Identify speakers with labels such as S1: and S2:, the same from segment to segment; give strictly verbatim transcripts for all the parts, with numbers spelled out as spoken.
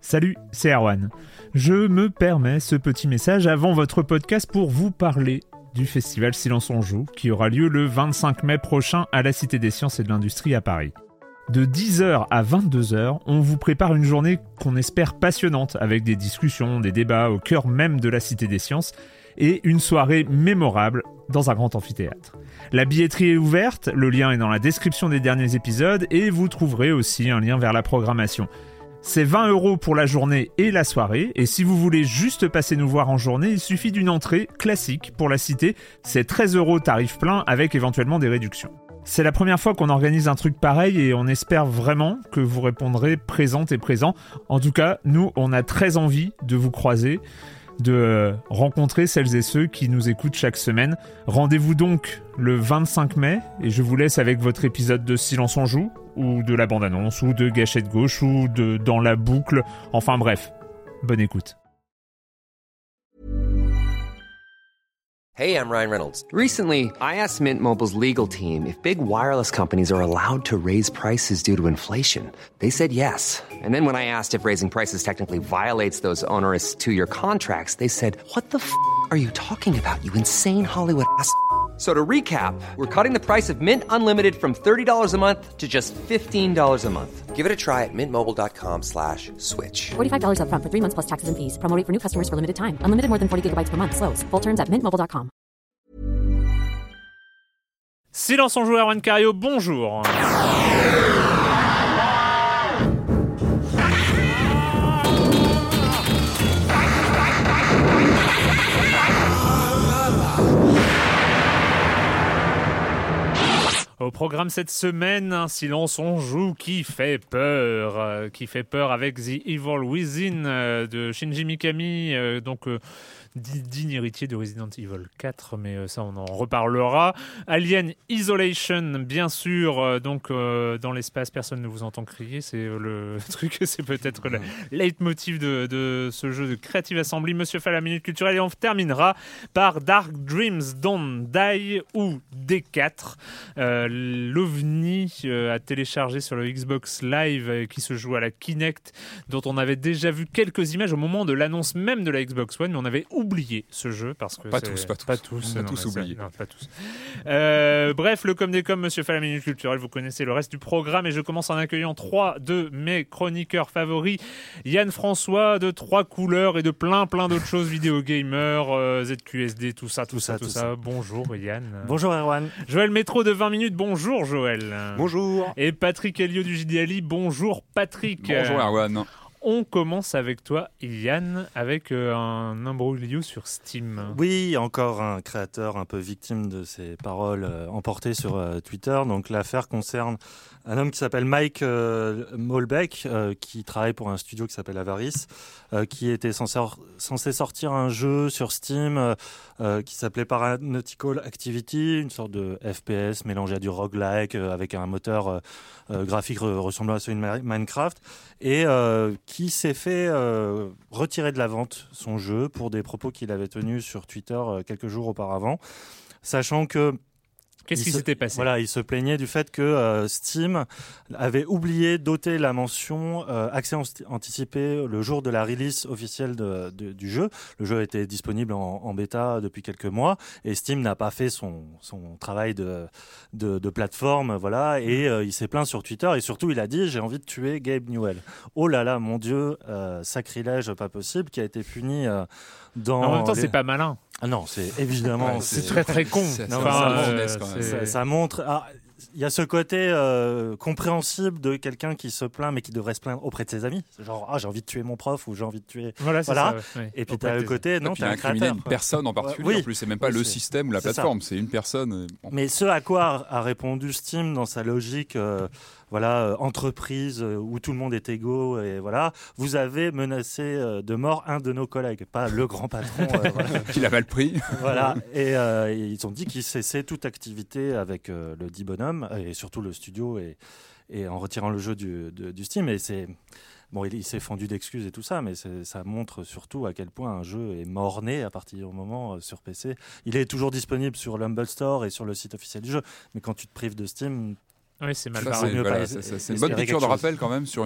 S1: Salut, c'est Erwan. Je me permets ce petit message avant votre podcast pour vous parler du festival Silence on Joue qui aura lieu le vingt-cinq mai prochain à la Cité des Sciences et de l'Industrie à Paris. De dix heures à vingt-deux heures, on vous prépare une journée qu'on espère passionnante avec des discussions, des débats au cœur même de la Cité des Sciences et une soirée mémorable dans un grand amphithéâtre. La billetterie est ouverte, le lien est dans la description des derniers épisodes et vous trouverez aussi un lien vers la programmation. C'est vingt euros pour la journée et la soirée, et si vous voulez juste passer nous voir en journée, il suffit d'une entrée classique pour la Cité, c'est treize euros tarif plein avec éventuellement des réductions. C'est la première fois qu'on organise un truc pareil et on espère vraiment que vous répondrez présente et présent. En tout cas, nous, on a très envie de vous croiser, de rencontrer celles et ceux qui nous écoutent chaque semaine. Rendez-vous donc le vingt-cinq mai et je vous laisse avec votre épisode de Silence on Joue, ou de la bande-annonce, ou de Gâchette Gauche, ou de Dans la boucle. Enfin bref, bonne écoute.
S2: Hey, I'm Ryan Reynolds. Recently, I asked Mint Mobile's legal team if big wireless companies are allowed to raise prices due to inflation. They said yes. And then when I asked if raising prices technically violates those onerous two-year contracts, they said, what the f*** are you talking about, you insane Hollywood ass f- So to recap, we're cutting the price of Mint Unlimited from thirty dollars a month to just fifteen dollars a month. Give it a try at mintmobile.com slash switch.
S3: forty-five dollars up front for three months plus taxes and fees. Promo rate for new customers for limited time. Unlimited more than forty gigabytes per month. Slows full terms at mint mobile dot com.
S1: Silence on Joue, Erwan Cario, bonjour. Au programme cette semaine, un Silence on Joue qui fait peur, euh, qui fait peur avec The Evil Within euh, de Shinji Mikami, euh, donc euh, digne héritier de Resident Evil quatre, mais euh, ça on en reparlera. Alien Isolation, bien sûr, euh, donc euh, dans l'espace, personne ne vous entend crier, c'est euh, le truc, c'est peut-être le leitmotiv de, de ce jeu de Creative Assembly. Monsieur fait la minute culturelle et on terminera par Dark Dreams Don't Die ou D quatre. Euh, L'OVNI euh, à télécharger sur le Xbox Live euh, qui se joue à la Kinect, dont on avait déjà vu quelques images au moment de l'annonce même de la Xbox One, mais on avait oublié ce jeu parce que
S4: pas
S1: c'est...
S4: tous, pas tous,
S1: pas tous,
S4: on a
S1: non,
S4: tous oublié.
S1: Ça, non, pas tous. Euh, bref, le comme des comme, Monsieur fait la minute culturelle, vous connaissez le reste du programme et je commence en accueillant trois de mes chroniqueurs favoris, Yann François de Trois Couleurs et de plein plein d'autres choses, vidéo gamer, euh, Z Q S D, tout ça, tout, tout ça, ça, tout ça. ça. Bonjour Yann.
S5: Bonjour Erwan.
S1: Joël Métro de vingt minutes. Bonjour Joël.
S5: Bonjour.
S1: Et Patrick Elio du J D Ali. Bonjour Patrick.
S4: Bonjour Erwan.
S1: On commence avec toi Yann, avec euh, un imbroglio sur Steam.
S5: Oui, encore un créateur un peu victime de ses paroles euh, emportées sur euh, Twitter. Donc l'affaire concerne un homme qui s'appelle Mike euh, Molbeck, euh, qui travaille pour un studio qui s'appelle Avarice, euh, qui était censé, censé sortir un jeu sur Steam euh, euh, qui s'appelait Paranautical Activity, une sorte de F P S mélangé à du roguelike euh, avec un moteur euh, euh, graphique re- ressemblant à celui de Minecraft, et euh, qui s'est fait euh, retirer de la vente son jeu pour des propos qu'il avait tenus sur Twitter euh, quelques jours auparavant, sachant que
S1: Qu'est-ce
S5: il
S1: qui
S5: se,
S1: s'était passé ?
S5: Voilà, il se plaignait du fait que euh, Steam avait oublié d'ôter la mention euh, accès anticipé le jour de la release officielle de, de, du jeu. Le jeu était disponible en, en bêta depuis quelques mois et Steam n'a pas fait son, son travail de, de, de plateforme, voilà. Et euh, il s'est plaint sur Twitter et surtout il a dit « j'ai envie de tuer Gabe Newell ». Oh là là, mon Dieu, euh, sacrilège pas possible, qui a été puni euh, dans...
S1: Mais en même temps,
S5: les...
S1: c'est pas malin.
S5: Ah non, c'est évidemment...
S1: Ouais, c'est, c'est très très con.
S4: C'est,
S1: non,
S4: c'est
S1: enfin,
S4: euh,
S5: c'est... Ça, ça montre... Ah, il y a ce côté euh, compréhensible de quelqu'un qui se plaint mais qui devrait se plaindre auprès de ses amis. Genre, ah, j'ai envie de tuer mon prof ou j'ai envie de tuer...
S1: Voilà, c'est
S5: voilà.
S1: ça. Ouais.
S5: Et puis tu as le côté... Non,
S4: tu as incriminé une personne en particulier. Oui. En plus, c'est même pas
S5: oui,
S4: le
S5: c'est...
S4: système ou la
S5: c'est
S4: plateforme,
S5: ça.
S4: C'est une personne.
S5: Bon. Mais ce à quoi a répondu Steam dans sa logique... Euh, voilà, euh, entreprise euh, où tout le monde est égaux, et voilà, vous avez menacé euh, de mort un de nos collègues, pas le grand patron. Euh, voilà.
S4: Qu'il a mal pris.
S5: Voilà, et, euh, et ils ont dit qu'ils cessaient toute activité avec euh, le dit bonhomme, et surtout le studio, et, et en retirant le jeu du, de, du Steam, et c'est... Bon, il, il s'est fendu d'excuses et tout ça, mais c'est, ça montre surtout à quel point un jeu est mort-né à partir du moment euh, sur P C. Il est toujours disponible sur l'Humble Store et sur le site officiel du jeu, mais quand tu te prives de Steam...
S1: Oui, c'est mal
S4: ça,
S1: barré.
S4: c'est, voilà, c'est, c'est, c'est une bonne piqûre de rappel quand même sur une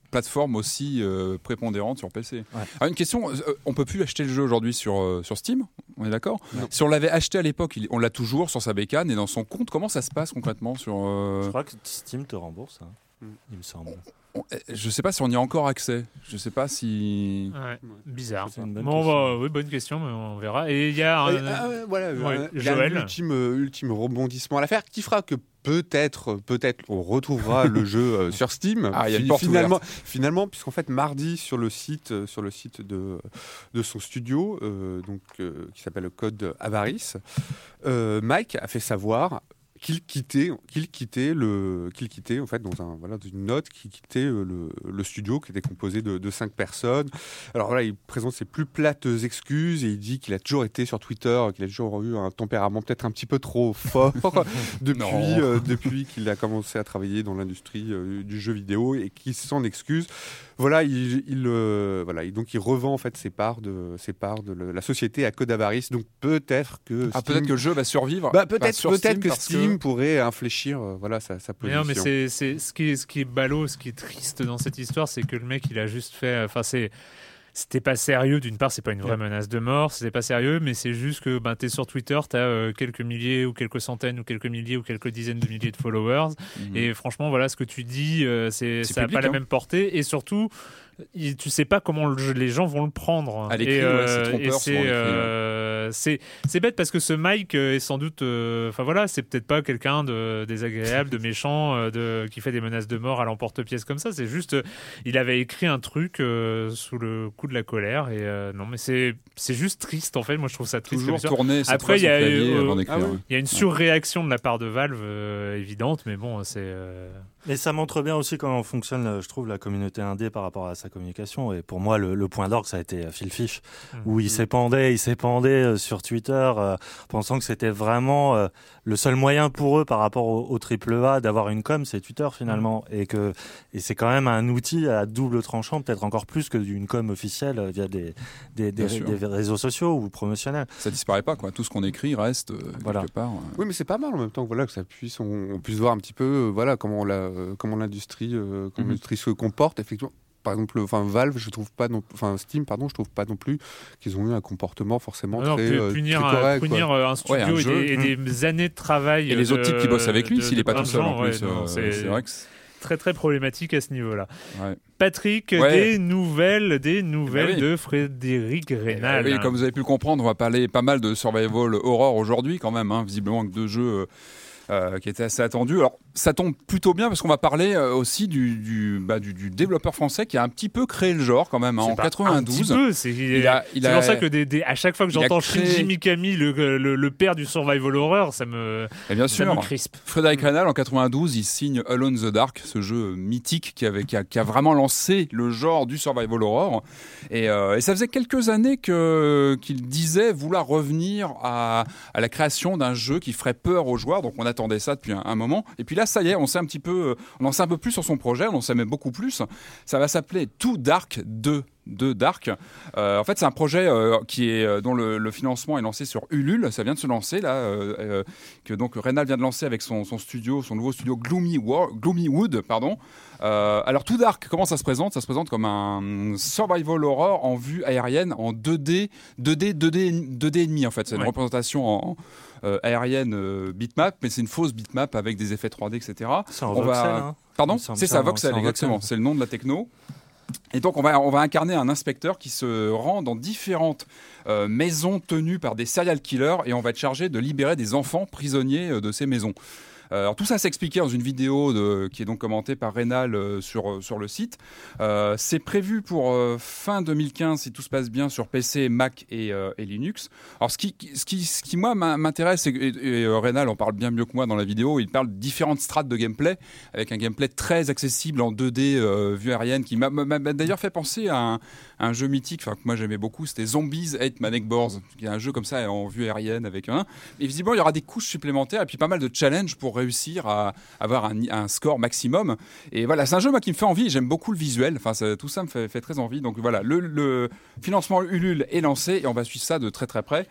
S4: plateforme aussi euh, prépondérante sur P C.
S5: Ouais.
S4: Alors, une question, euh, on peut plus acheter le jeu aujourd'hui sur, euh, sur Steam, on est d'accord ? Non. Si on l'avait acheté à l'époque, il, on l'a toujours sur sa bécane et dans son compte, comment ça se passe concrètement sur, euh...
S5: Je crois que Steam te rembourse, hein, mm. il me semble.
S4: On, je ne sais pas si on y a encore accès. Je ne sais pas si...
S1: Ouais, bizarre.
S5: Bonne
S1: bon, bah, oui, bonne question, mais on verra. Et il y a un...
S6: Et, ah, voilà,
S1: ouais,
S6: un,
S1: Joël.
S6: un ultime, ultime rebondissement à l'affaire qui fera que peut-être, peut-être on retrouvera le jeu euh, sur Steam.
S4: Ah, il y a une porte
S6: finalement,
S4: ouverte.
S6: finalement, puisqu'en fait mardi sur le site, euh, sur le site de de son studio, euh, donc euh, qui s'appelle le Code Avarice, euh, Mike a fait savoir qu'il quittait, qu'il quittait le, qu'il quittait en fait dans un voilà dans une note, qu'il quittait le, le studio qui était composé de, de cinq personnes. Alors là, il présente ses plus plates excuses et il dit qu'il a toujours été sur Twitter, qu'il a toujours eu un tempérament peut-être un petit peu trop fort depuis euh, depuis qu'il a commencé à travailler dans l'industrie euh, du jeu vidéo et qu'il s'en excuse. Voilà, il, il euh, voilà, et donc il revend en fait ses parts de ses parts de la société à Code Avarice. Donc peut-être que
S4: ah,
S6: Steam...
S4: peut-être que le jeu va survivre.
S6: Bah, peut-être
S4: sur
S6: peut-être
S4: Steam
S6: que Steam
S4: que...
S6: pourrait infléchir euh, voilà sa, sa position.
S1: Mais non, mais c'est, c'est ce qui est ce qui est ballot, ce qui est triste dans cette histoire, c'est que le mec il a juste fait, enfin c'est c'était pas sérieux. D'une part, c'est pas une vraie menace de mort, c'était pas sérieux, mais c'est juste que ben, t'es sur Twitter, t'as euh, quelques milliers ou quelques centaines ou quelques milliers ou quelques dizaines de milliers de followers, mmh. et franchement, voilà, ce que tu dis, euh, c'est,
S4: c'est
S1: ça
S4: public,
S1: a pas
S4: hein.
S1: la même portée, et surtout, il, tu sais pas comment le, les gens vont le prendre.
S4: À l'écrit,
S1: et,
S4: ouais,
S1: euh,
S4: c'est trompeur,
S1: et c'est,
S4: souvent,
S1: euh, c'est, c'est bête parce que ce Mike euh, est sans doute, enfin euh, voilà, c'est peut-être pas quelqu'un de désagréable, de méchant, euh, de qui fait des menaces de mort à l'emporte-pièce comme ça. C'est juste, euh, il avait écrit un truc euh, sous le coup de la colère et euh, non, mais c'est c'est juste triste en fait. Moi, je trouve ça triste.
S4: Toujours tourner.
S1: Après, il y a
S4: euh,
S1: il euh, y a une surréaction de la part de Valve euh, évidente, mais bon, c'est. Euh...
S5: Mais ça montre bien aussi comment fonctionne, je trouve, la communauté indé par rapport à sa communication. Et pour moi, le, le point d'orgue, ça a été Phil Fish, mmh. où il s'épandait, il s'épandait sur Twitter, euh, pensant que c'était vraiment euh, le seul moyen pour eux par rapport au, au triple A d'avoir une com, c'est Twitter finalement. Mmh. Et que et c'est quand même un outil à double tranchant, peut-être encore plus que d'une com officielle via des des, des, des, des réseaux sociaux ou promotionnels.
S4: Ça disparaît pas, quoi. Tout ce qu'on écrit reste euh,
S5: voilà.
S4: quelque part. Euh...
S6: Oui, mais c'est pas mal en même temps, voilà, que ça puisse, on, on puisse voir un petit peu, euh, voilà, comment la Euh, comment l'industrie, euh, comment mm-hmm. l'industrie se comporte. Effectivement, par exemple, enfin Valve, je trouve pas, non, enfin Steam, pardon, je trouve pas non plus qu'ils ont eu un comportement forcément
S1: non,
S6: très, euh,
S1: punir,
S6: très correct.
S1: Punir
S6: quoi.
S1: un studio
S4: ouais, un
S1: et,
S4: jeu,
S1: des, et
S4: mmh.
S1: des années de travail
S4: et les
S1: de,
S4: autres types qui bossent avec lui,
S1: de,
S4: s'il est pas tout seul en
S1: ouais,
S4: plus,
S1: non,
S4: euh,
S1: c'est,
S4: c'est vrai que c'est...
S1: très très problématique à ce niveau-là.
S4: Ouais.
S1: Patrick,
S4: ouais.
S1: des nouvelles, des nouvelles
S4: oui.
S1: de Frédéric Reynal.
S4: Oui, comme vous avez pu le comprendre, on va parler pas mal de survival horror aujourd'hui quand même, hein, visiblement que deux jeux. Euh, Euh, qui était assez attendu. Alors, ça tombe plutôt bien parce qu'on va parler euh, aussi du, du, bah, du, du développeur français qui a un petit peu créé le genre quand même, hein, en quatre-vingt-douze.
S1: Un petit peu, c'est, il a, il c'est a, pour ça que des, des, à chaque fois que j'entends créé... Shinji Mikami, le, le, le père du survival horror, ça me,
S4: et bien
S1: ça
S4: sûr,
S1: me crispe.
S4: Frédéric Reynal, en quatre-vingt-douze, il signe Alone in the Dark, ce jeu mythique qui, avait, qui, a, qui a vraiment lancé le genre du survival horror. Et, euh, et ça faisait quelques années que, qu'il disait vouloir revenir à, à la création d'un jeu qui ferait peur aux joueurs. Donc on attendait ça depuis un, un moment. Et puis là, ça y est, on sait un petit peu, on en sait un peu plus sur son projet, on en sait même beaucoup plus. Ça va s'appeler Too Dark deux. De Dark. Euh, en fait, c'est un projet euh, qui est, dont le, le financement est lancé sur Ulule. Ça vient de se lancer, là, euh, euh, que donc Reynal vient de lancer avec son, son studio, son nouveau studio Gloomy, War, Gloomy Wood. Pardon. Euh, alors, Too Dark, comment ça se présente ? Ça se présente comme un survival horror en vue aérienne, en deux D, deux D, deux D, deux D et demi, en fait. C'est une ouais. représentation en, euh, aérienne euh, bitmap, mais c'est une fausse bitmap avec des effets trois D, et cetera.
S5: C'est en On voxel, va... hein.
S4: Pardon ? C'est ça, voxel, exactement. Voxel. C'est le nom de la techno. Et donc on va, on va incarner un inspecteur qui se rend dans différentes euh, maisons tenues par des serial killers et on va être chargé de libérer des enfants prisonniers euh, de ces maisons. Euh, alors tout ça s'expliquait dans une vidéo de, qui est donc commentée par Reynal euh, sur, sur le site. Euh, c'est prévu pour euh, fin deux mille quinze si tout se passe bien sur P C, Mac et, euh, et Linux. Alors ce qui, ce qui, ce qui moi m'intéresse, et, et, et Reynal en parle bien mieux que moi dans la vidéo, il parle de différentes strates de gameplay avec un gameplay très accessible en deux D euh, vue aérienne qui m'a, m'a d'ailleurs fait penser à un, à un jeu mythique que moi j'aimais beaucoup, c'était Zombies Ate My Neckboards, qui est un jeu comme ça en vue aérienne avec un. Et visiblement il y aura des couches supplémentaires et puis pas mal de challenges pour réussir à avoir un, un score maximum. Et voilà, c'est un jeu moi, qui me fait envie. J'aime beaucoup le visuel. Enfin, ça, tout ça me fait, fait très envie. Donc voilà, le, le financement Ulule est lancé et on va suivre ça de très très près.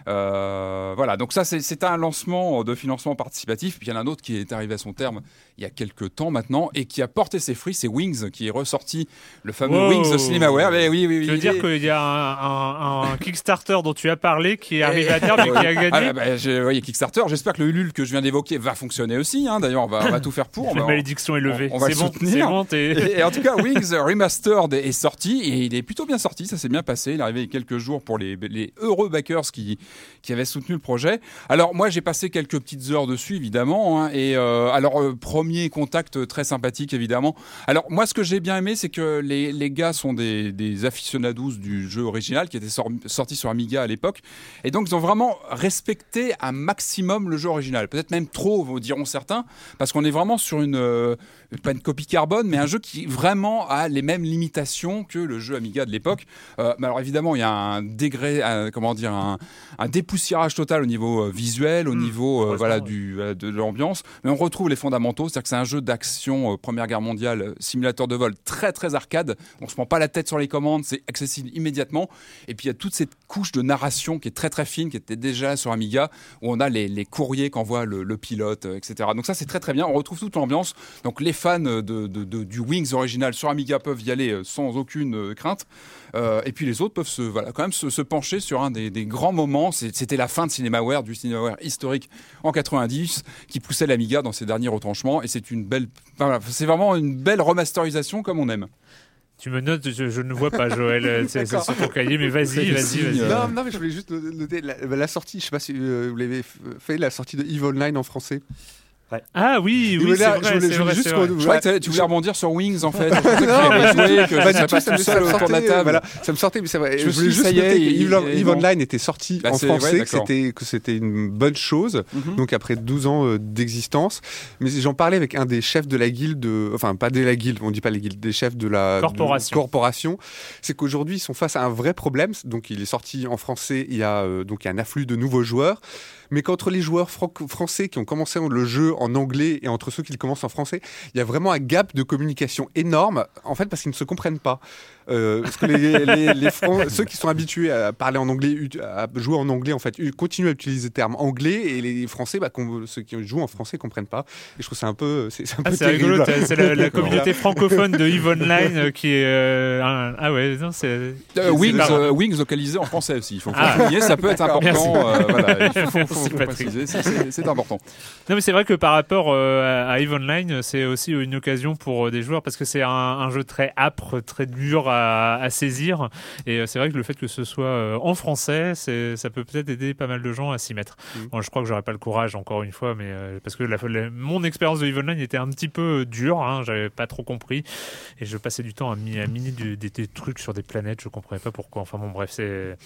S4: Euh, voilà, donc ça c'est, c'est un lancement de financement participatif. Puis il y en a un autre qui est arrivé à son terme il y a quelques temps maintenant et qui a porté ses fruits. C'est Wings qui est ressorti, le fameux
S1: Wow.
S4: Wings Cinemaware. Mais oui, oui, oui.
S1: Tu veux
S4: il
S1: dire
S4: est...
S1: qu'il y a un, un, un Kickstarter dont tu as parlé qui est arrivé à terme et qui a gagné.
S4: Ah, bah, j'ai, oui, Kickstarter. J'espère que le Ulule que je viens d'évoquer va fonctionner aussi. Hein. D'ailleurs, on va, on va tout faire pour.
S1: La
S4: va,
S1: malédiction est levée.
S4: On, on va
S1: c'est
S4: le
S1: bon,
S4: soutenir.
S1: c'est bon, t'es...
S4: Et, et en tout cas, Wings Remastered est sorti et il est plutôt bien sorti. Ça s'est bien passé. Il est arrivé il y a quelques jours pour les, les heureux backers qui, qui avaient soutenu le projet. Alors moi, j'ai passé quelques petites heures dessus, évidemment. Hein, et euh, alors, euh, premier contact très sympathique, évidemment. Alors moi, ce que j'ai bien aimé, c'est que les, les gars sont des, des aficionados du jeu original qui était sor- sorti sur Amiga à l'époque. Et donc, ils ont vraiment respecté un maximum le jeu original. Peut-être même trop, diront certains, parce qu'on est vraiment sur une, euh, pas une copie carbone, mais un jeu qui vraiment a les mêmes limitations que le jeu Amiga de l'époque. Euh, mais alors évidemment, il y a un degré, un, comment dire, un, un dépoussiérage total au niveau euh, visuel, au mmh, niveau euh, voilà, du, euh, de, de l'ambiance. Mais on retrouve les fondamentaux, c'est-à-dire que c'est un jeu d'action euh, Première Guerre mondiale, euh, simulateur de vol très très arcade. On se prend pas la tête sur les commandes, c'est accessible immédiatement. Et puis il y a toute cette couche de narration qui est très très fine, qui était déjà sur Amiga, où on a les, les courriers qu'envoie le, le pilote, euh, et cetera. Donc ça c'est très très bien. On retrouve toute l'ambiance. Donc les fans de, de, de, du Wings original sur Amiga peuvent y aller euh, sans aucune euh, crainte. Euh, et puis les autres peuvent se, voilà, quand même se, se pencher sur un des, des grands moments. C'est, c'était la fin de Cinemaware, du Cinemaware historique en quatre-vingt-dix, qui poussait l'Amiga dans ses derniers retranchements. Et c'est une belle, voilà, c'est vraiment une belle remasterisation comme on aime.
S1: Tu me notes, je, je ne vois pas, Joël, c'est, c'est sur ton cahier, mais vas-y, vas-y, vas-y.
S6: Euh... Non, non, mais je voulais juste noter la, la sortie. Je sais pas si euh, vous l'avez fait, la sortie de EVE Online en français.
S1: Ouais. Ah oui, oui, c'est
S6: là,
S1: vrai,
S6: je voulais,
S1: c'est vrai,
S6: juste
S1: c'est vrai.
S6: qu'on-
S4: Je crois que tu voulais rebondir sur Wings en fait. Je pensais que tu avais joué, que
S6: Pas
S4: ça
S6: du tout,
S4: passe
S6: ça
S4: tout
S6: me-
S4: seul
S6: ça me
S4: autour de la
S6: sortait,
S4: table.
S6: voilà, ça me sortait, mais ça va.
S4: Je
S6: Je,
S4: me
S6: voulais
S4: suis dit,
S6: juste
S4: ça y est,
S6: noter que
S4: il-
S6: Eve,
S4: il-
S6: Eve
S4: non.
S6: Online était sorti
S4: Bah,
S6: en
S4: c'est- ouais,
S6: français, que
S4: d'accord.
S6: c'était que c'était une bonne chose.
S4: Mhm.
S6: Donc après douze ans euh, d'existence, mais j'en parlais avec un des chefs de la guilde, de- enfin pas de la guilde, on dit pas les guildes, des chefs de la
S1: Corporation.
S6: de- corporation. C'est qu'aujourd'hui ils sont face à un vrai problème. Donc il est sorti en français, il y a euh, donc il y a un afflux de nouveaux joueurs. Mais qu'entre les joueurs franco- français qui ont commencé le jeu en anglais et entre ceux qui le commencent en français, il y a vraiment un gap de communication énorme, en fait, parce qu'ils ne se comprennent pas. Euh, parce que les, les, les Fran- ceux qui sont habitués à parler en anglais, ut- à jouer en anglais, en fait, u- continuent à utiliser le terme anglais, et les Français, bah, qu'on- ceux qui jouent en français, comprennent pas. Et je trouve c'est un peu, c'est, c'est un
S1: Ah,
S6: peu
S1: c'est
S6: terrible.
S1: rigolo, t'as- c'est la, la
S6: D'accord.
S1: communauté francophone de EVE Online euh, qui est... euh, un- Ah ouais, non, c'est...
S4: Euh,
S1: c'est
S4: Wings,
S1: marrant.
S4: euh, Wings localisé en français aussi. Il faut, faut
S1: Ah.
S4: souligner, ça peut être important.
S1: Merci.
S4: euh, voilà, il faut, faut-
S1: Merci,
S4: faut- faut
S1: Patrick.
S4: préciser, c'est, c'est- c'est important.
S1: Non mais c'est vrai que par rapport euh, à EVE Online, c'est aussi une occasion pour euh, des joueurs parce que c'est un, un jeu très âpre, très dur à, à saisir et euh, c'est vrai que le fait que ce soit euh, en français, c'est, ça peut peut-être aider pas mal de gens à s'y mettre.
S6: Mm.
S1: Bon, je crois que j'aurais pas le courage encore une fois, mais euh, parce que la, la- mon expérience de EVE Online était un petit peu dure, hein, j'avais pas trop compris et je passais du temps à, mi- à miner du- des, des trucs sur des planètes, je comprenais pas pourquoi. Enfin bon bref, c'est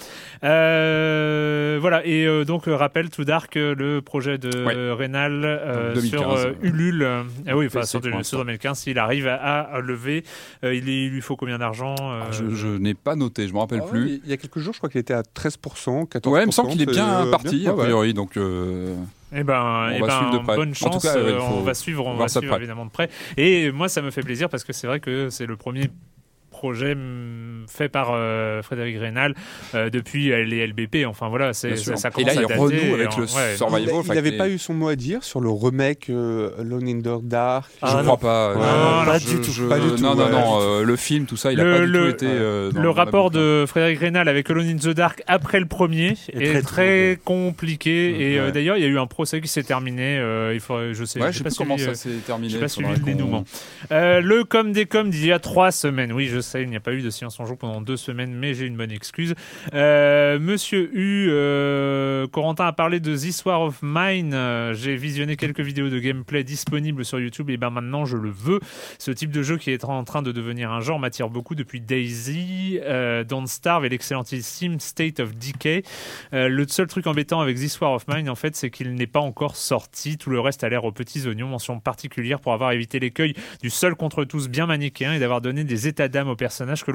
S1: euh, voilà et euh, donc euh, rappel tout dark euh, le projet de
S4: Ouais.
S1: euh, Rénal euh,
S4: deux mille quinze,
S1: sur euh, Ulule. Euh, ah oui, enfin
S4: P C
S1: sur,
S4: pour l'instant.
S1: sur deux mille quinze, s'il arrive à, à lever, euh, il, est- il lui faut combien d'argent euh,
S4: Je, je n'ai pas noté, je me rappelle
S6: Ah ouais,
S4: plus.
S6: Il y a quelques jours, je crois qu'il était à treize pour cent, quatorze pour cent.
S4: Ouais, il me semble qu'il est bien
S6: c'est,
S4: parti,
S6: bien.
S4: a
S6: Ouais, ouais.
S4: priori. Donc, euh,
S1: Eh ben,
S4: On
S1: eh
S4: va
S1: ben,
S4: suivre de près.
S1: bonne
S4: En
S1: chance.
S4: tout cas, ouais, il
S1: euh,
S4: faut
S1: on va suivre, on
S4: voir
S1: va
S4: ça de
S1: suivre
S4: près.
S1: évidemment de près. Et moi, ça me fait plaisir parce que c'est vrai que c'est le premier projet mm, fait par euh, Frédéric Rénal euh, depuis euh, les L B P. Enfin voilà, c'est,
S4: Bien
S1: ça,
S4: sûr.
S1: ça
S4: Et
S1: commence
S4: là, il
S1: à
S4: y a
S1: dater.
S4: Renault avec
S1: et
S4: le
S1: en- ouais,
S4: Survival.
S6: Il
S4: Enfin,
S6: n'avait
S4: les-
S6: pas eu son mot à dire sur le remake euh, Alone in the Dark.
S4: je
S5: Ah,
S4: crois
S5: non.
S4: pas.
S6: Ouais,
S4: euh,
S5: pas
S4: je-
S5: du tout.
S4: je-
S6: Pas du tout,
S4: Non, non,
S6: ouais.
S4: non. euh, le film, tout ça, il a
S1: Le-
S4: pas du
S1: le-
S4: tout été. euh, dans-
S1: le
S4: dans la
S1: rapport
S4: boucle.
S1: de Frédéric Rénal avec Alone in the Dark après le premier
S5: Et
S1: est
S5: très,
S1: très,
S5: très
S1: compliqué. Et euh,
S6: Ouais.
S1: d'ailleurs, il y a eu un procès qui s'est terminé. euh, il faut, je sais,
S4: Ouais,
S1: j'ai
S4: je sais
S1: pas
S4: plus comment
S1: suivi,
S4: ça
S1: euh,
S4: s'est terminé.
S1: j'ai pas
S4: faudrait
S1: suivi le
S4: qu'on-
S1: dénouement. Euh, le com des coms d'il y a trois semaines. Oui, je sais, il n'y a pas eu de Silence en joue pendant deux semaines, mais j'ai une bonne excuse. Euh, Monsieur U, euh, Corentin a parlé de This War of Mine. Euh, j'ai visionné quelques vidéos de gameplay disponibles sur YouTube et ben maintenant je le veux. Ce type de jeu qui est en train de devenir un genre m'attire beaucoup depuis Daisy, euh, Don't Starve et l'excellentissime State of Decay. Euh, le seul truc embêtant avec This War of Mine, en fait, c'est qu'il n'est pas encore sorti. Tout le reste a l'air aux petits oignons. Mention particulière pour avoir évité l'écueil du seul contre tous bien manichéen et d'avoir donné des états d'âme aux personnages que l'on contrôle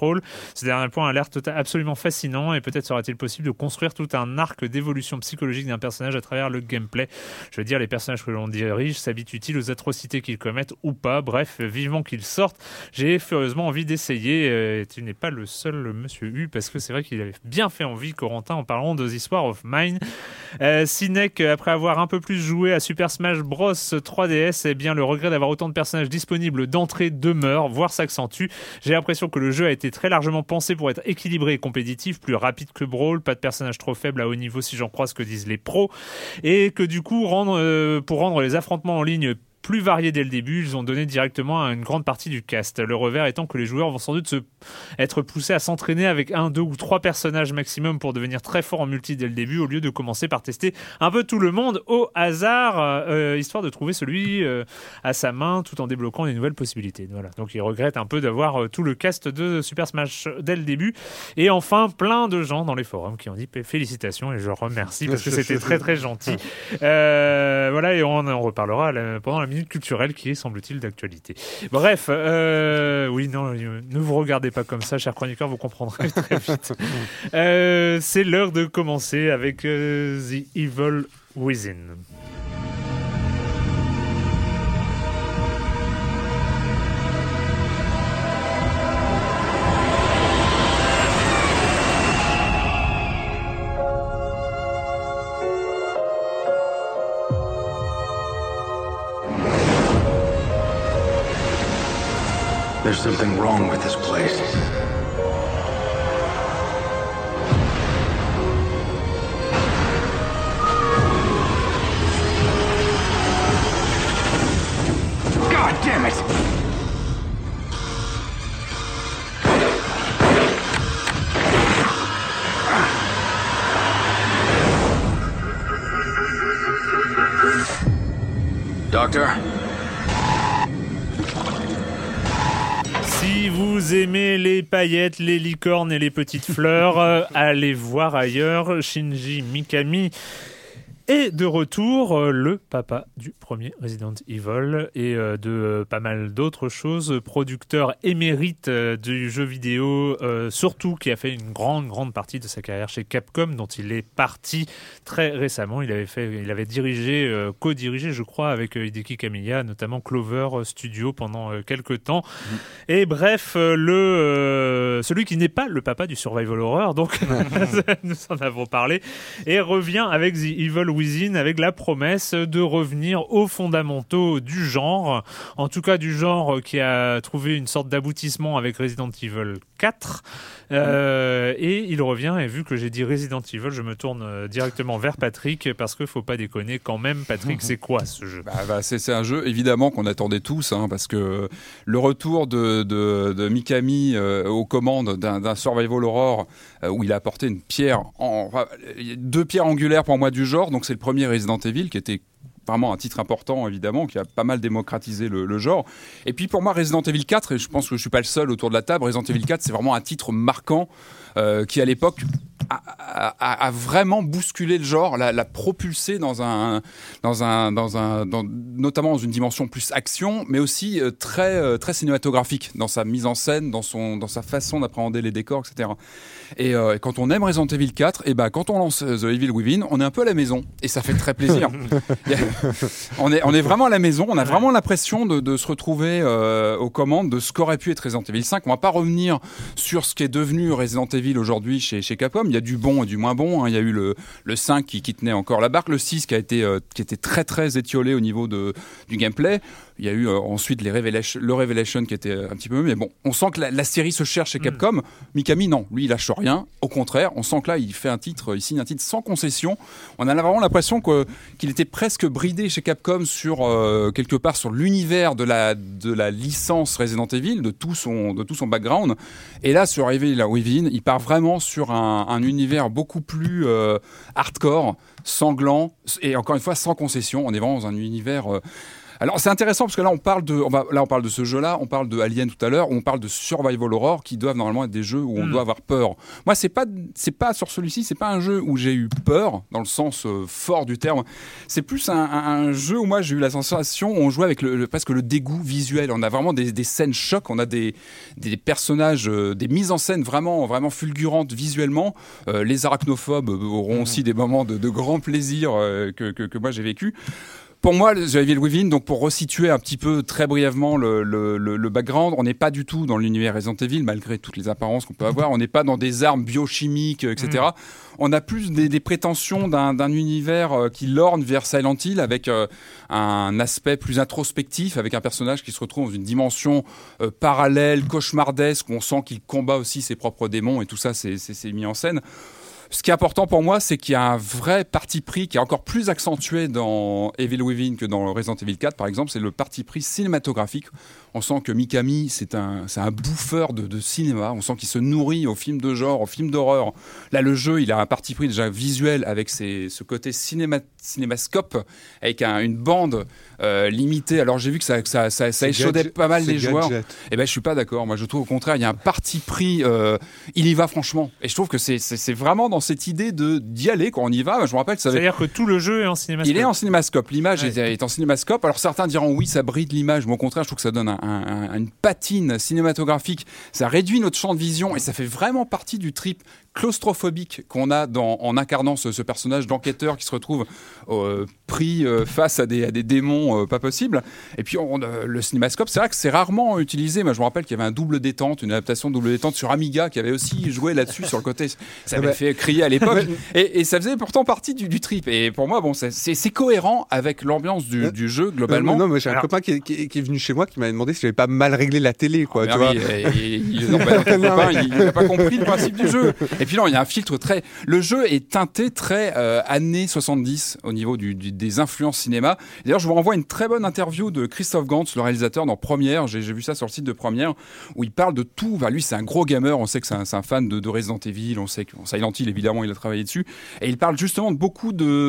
S1: control. Ce dernier point a l'air total, absolument fascinant et peut-être sera-t-il possible de construire tout un arc d'évolution psychologique d'un personnage à travers le gameplay. Je veux dire, les personnages que l'on dirige s'habituent-ils aux atrocités qu'ils commettent ou pas. Bref, vivement qu'ils sortent. J'ai furieusement envie d'essayer. Euh, tu n'es pas le seul, monsieur U, parce que c'est vrai qu'il avait bien fait envie, Corentin, en parlant de The War of Mine. Euh, Sinek, après avoir un peu plus joué à Super Smash Bros trois D S, eh bien, le regret d'avoir autant de personnages disponibles d'entrée demeure, voire s'accentue. J'ai l'impression que le jeu a été très largement pensé pour être équilibré et compétitif, plus rapide que Brawl, pas de personnages trop faibles à haut niveau si j'en crois ce que disent les pros, et que du coup, rendre, euh, pour rendre les affrontements en ligne plus variés dès le début, ils ont donné directement à une grande partie du cast. Le revers étant que les joueurs vont sans doute se être poussés à s'entraîner avec un, deux ou trois personnages maximum pour devenir très forts en multi dès le début, au lieu de commencer par tester un peu tout le monde au hasard, euh, histoire de trouver celui euh, à sa main tout en débloquant des nouvelles possibilités. Voilà. Donc ils regrettent un peu d'avoir euh, tout le cast de Super Smash dès le début. Et enfin, plein de gens dans les forums qui ont dit félicitations et je remercie parce que c'était très très gentil. Euh, voilà, et on en reparlera la, pendant la minute culturelle qui est, semble-t-il, d'actualité. Bref, euh, oui, non, ne vous regardez pas comme ça, chers chroniqueurs, vous comprendrez très vite. Euh, c'est l'heure de commencer avec euh, The Evil Within.
S7: There's something wrong with this place. God damn it! Doctor?
S1: Si vous aimez les paillettes, les licornes et les petites fleurs, euh, allez voir ailleurs. Shinji Mikami est de retour, euh, le papa du premier Resident Evil et euh, de euh, pas mal d'autres choses. Producteur émérite euh, du jeu vidéo, euh, surtout qui a fait une grande, grande partie de sa carrière chez Capcom, dont il est parti très récemment. Il avait, fait, il avait dirigé, euh, co-dirigé, je crois, avec euh, Hideki Kamiya, notamment Clover Studio pendant euh, quelques temps. Mmh. Et bref, euh, le, euh, celui qui n'est pas le papa du survival horror, donc nous en avons parlé, et revient avec The Evil Within avec la promesse de revenir aux fondamentaux du genre, en tout cas du genre qui a trouvé une sorte d'aboutissement avec Resident Evil quatre, euh, et il revient, et vu que j'ai dit Resident Evil, je me tourne directement vers Patrick, parce qu'il ne faut pas déconner quand même. Patrick, c'est quoi ce jeu ?
S4: bah, bah, c'est, c'est un jeu évidemment qu'on attendait tous, hein, parce que le retour de, de, de Mikami euh, aux commandes d'un, d'un survival horror euh, où il a apporté une pierre, en, enfin, deux pierres angulaires pour moi du genre, donc c'est le premier Resident Evil qui était vraiment un titre important, évidemment, qui a pas mal démocratisé le, le genre. Et puis pour moi, Resident Evil quatre, et je pense que je suis pas le seul autour de la table, Resident Evil quatre, c'est vraiment un titre marquant euh, qui, à l'époque, a, a, a vraiment bousculé le genre, l'a, l'a propulsé dans un, dans un, dans un, dans, notamment dans une dimension plus action, mais aussi euh, très, euh, très cinématographique dans sa mise en scène, dans son, dans sa façon d'appréhender les décors, et cetera. Et, euh, et quand on aime Resident Evil quatre, et ben quand on lance The Evil Within, on est un peu à la maison, et ça fait très plaisir. on est, on est vraiment à la maison, on a vraiment l'impression de, de se retrouver euh, aux commandes de ce qu'aurait pu être Resident Evil cinq. On va pas revenir sur ce qui est devenu Resident Evil aujourd'hui chez, chez Capcom. Il y a du bon et du moins bon, hein. Il y a eu le, le cinq qui, qui tenait encore la barque, le six qui a été, euh, qui était très très étiolé au niveau de, du gameplay. Il y a eu euh, ensuite les Revelation, le Revelation qui était un petit peu mieux, mais bon, on sent que la, la série se cherche chez Capcom. Mm. Mikami, non, lui il lâche rien. Au contraire, on sent que là il fait un titre, il signe un titre sans concession. On a vraiment l'impression que, qu'il était presque bridé chez Capcom sur euh, quelque part sur l'univers de la de la licence Resident Evil, de tout son de tout son background. Et là sur Evil Within, il part vraiment sur un, un univers beaucoup plus euh, hardcore, sanglant et encore une fois sans concession. On est vraiment dans un univers euh, Alors c'est intéressant parce que là on parle de, on va, là on parle de ce jeu-là, on parle de Alien tout à l'heure, on parle de Survival Horror qui doivent normalement être des jeux où on mmh. doit avoir peur. Moi c'est pas, c'est pas sur celui-ci, c'est pas un jeu où j'ai eu peur dans le sens euh, fort du terme. C'est plus un, un, un jeu où moi j'ai eu la sensation où on jouait avec le, le, presque le dégoût visuel. On a vraiment des, des scènes chocs, on a des, des personnages, euh, des mises en scène vraiment, vraiment fulgurantes visuellement. Euh, les arachnophobes auront mmh. aussi des moments de, de grand plaisir euh, que, que, que moi j'ai vécu. Pour moi, The Evil Within, donc pour resituer un petit peu très brièvement le, le, le, le background, on n'est pas du tout dans l'univers Resident Evil, malgré toutes les apparences qu'on peut avoir. On n'est pas dans des armes biochimiques, et cetera. Mmh. On a plus des, des prétentions d'un, d'un univers qui lorne vers Silent Hill, avec euh, un aspect plus introspectif, avec un personnage qui se retrouve dans une dimension euh, parallèle, cauchemardesque, où on sent qu'il combat aussi ses propres démons, et tout ça, c'est, c'est, c'est mis en scène. Ce qui est important pour moi, c'est qu'il y a un vrai parti pris qui est encore plus accentué dans Evil Within que dans Resident Evil quatre, par exemple, c'est le parti pris cinématographique. On sent que Mikami, c'est un, c'est un bouffeur de, de cinéma. On sent qu'il se nourrit aux films de genre, aux films d'horreur. Là, le jeu, il a un parti pris déjà visuel avec ses, ce côté cinéma, cinémascope, avec un, une bande euh, limitée. Alors, j'ai vu que ça, ça, ça, ça échaudait pas mal les joueurs. Eh ben, je suis pas d'accord. Moi, je trouve au contraire, il y a un parti pris. Euh, il y va franchement. Et je trouve que c'est, c'est, c'est vraiment dans cette idée de d'y aller quand on y va. Je me rappelle, ça avait...
S1: c'est-à-dire que tout le jeu est en cinémascope.
S4: Il est en cinémascope. L'image
S1: ouais.
S4: est, est en cinémascope. Alors certains diront oui, ça bride l'image, mais au contraire, je trouve que ça donne un, un, un, une patine cinématographique. Ça réduit notre champ de vision et ça fait vraiment partie du trip claustrophobique qu'on a dans, en incarnant ce, ce personnage d'enquêteur qui se retrouve euh, pris euh, face à des, à des démons euh, pas possibles. Et puis on, euh, le cinémascope, c'est vrai que c'est rarement utilisé. Moi, je me rappelle qu'il y avait un double détente, une adaptation de double détente sur Amiga qui avait aussi joué là-dessus sur le côté. Ça avait fait crier à l'époque. et, et ça faisait pourtant partie du, du trip. Et pour moi, bon, c'est, c'est, c'est cohérent avec l'ambiance du, du jeu globalement.
S6: Euh, non, mais j'ai un Alors... copain qui est, qui, qui est venu chez moi qui m'avait demandé si j'avais pas mal réglé la télé, quoi.
S4: Ah,
S6: tu
S4: oui,
S6: vois
S4: et, et, il, non, bah, copain, il n'a pas compris le principe du jeu. Et puis là, il y a un filtre très. Le jeu est teinté très euh, années soixante-dix au niveau du, du, des influences cinéma. D'ailleurs, je vous renvoie une très bonne interview de Christophe Gantz, le réalisateur, dans Première. J'ai, j'ai vu ça sur le site de Première, où il parle de tout. Enfin, lui, c'est un gros gamer. On sait que c'est un, c'est un fan de, de Resident Evil. On sait que bon, Silent Hill, évidemment, il a travaillé dessus. Et il parle justement de beaucoup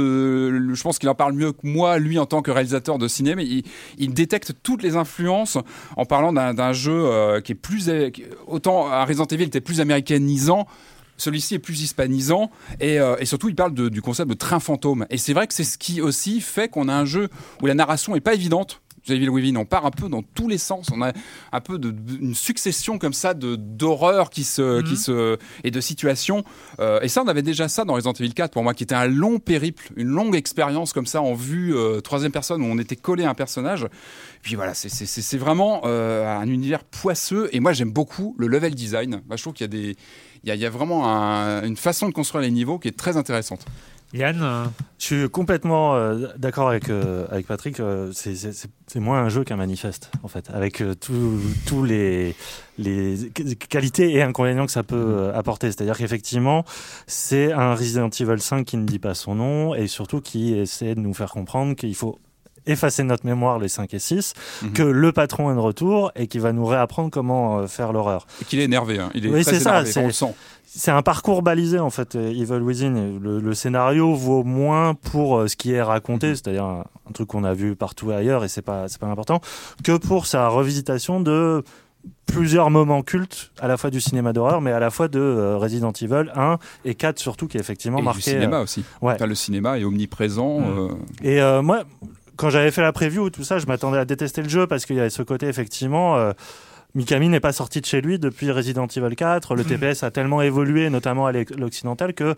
S4: de. Je pense qu'il en parle mieux que moi, lui, en tant que réalisateur de cinéma. Il, il détecte toutes les influences en parlant d'un, d'un jeu euh, qui est plus. Autant un Resident Evil était plus américanisant. Celui-ci est plus hispanisant et, euh, et surtout il parle de, du concept de train fantôme. Et c'est vrai que c'est ce qui aussi fait qu'on a un jeu où la narration est pas évidente. The Evil Within, on part un peu dans tous les sens. On a un peu de, de, une succession comme ça de d'horreurs qui se, mmh. qui se et de situations. Euh, et ça, on avait déjà ça dans Resident Evil quatre pour moi, qui était un long périple, une longue expérience comme ça en vue euh, troisième personne où on était collé à un personnage. Et puis voilà, c'est c'est c'est vraiment euh, un univers poisseux. Et moi, j'aime beaucoup le level design. Bah, je trouve qu'il y a des il y a, il y a vraiment un, une façon de construire les niveaux qui est très intéressante.
S1: Yann, euh...
S5: je suis complètement euh, d'accord avec euh, avec Patrick. Euh, c'est, c'est, c'est moins un jeu qu'un manifeste, en fait, avec euh, tous tous les les qualités et inconvénients que ça peut euh, apporter. C'est-à-dire qu'effectivement, c'est un Resident Evil cinq qui ne dit pas son nom et surtout qui essaie de nous faire comprendre qu'il faut effacer notre mémoire les cinq et six, mm-hmm. que le patron est de retour et qui va nous réapprendre comment euh, faire l'horreur.
S4: Et qu'il est énervé, hein. Il est
S5: oui,
S4: très
S5: c'est
S4: énervé,
S5: ça,
S4: on le sent.
S5: C'est un parcours balisé en fait, Evil Within. Le, le scénario vaut moins pour euh, ce qui est raconté, mm-hmm. c'est-à-dire un, un truc qu'on a vu partout ailleurs et c'est pas c'est pas important, que pour sa revisitation de plusieurs moments cultes, à la fois du cinéma d'horreur, mais à la fois de euh, Resident Evil un et quatre surtout, qui est effectivement
S4: et
S5: marqué.
S4: Du cinéma
S5: euh,
S4: aussi.
S5: Ouais.
S4: Enfin, le cinéma est omniprésent. Mm. Euh...
S5: Et euh, moi, quand j'avais fait la preview, tout ça, je m'attendais à détester le jeu parce qu'il y avait ce côté effectivement. Euh, Mikami n'est pas sorti de chez lui depuis Resident Evil quatre. Le T P S a tellement évolué, notamment à l'occidental, que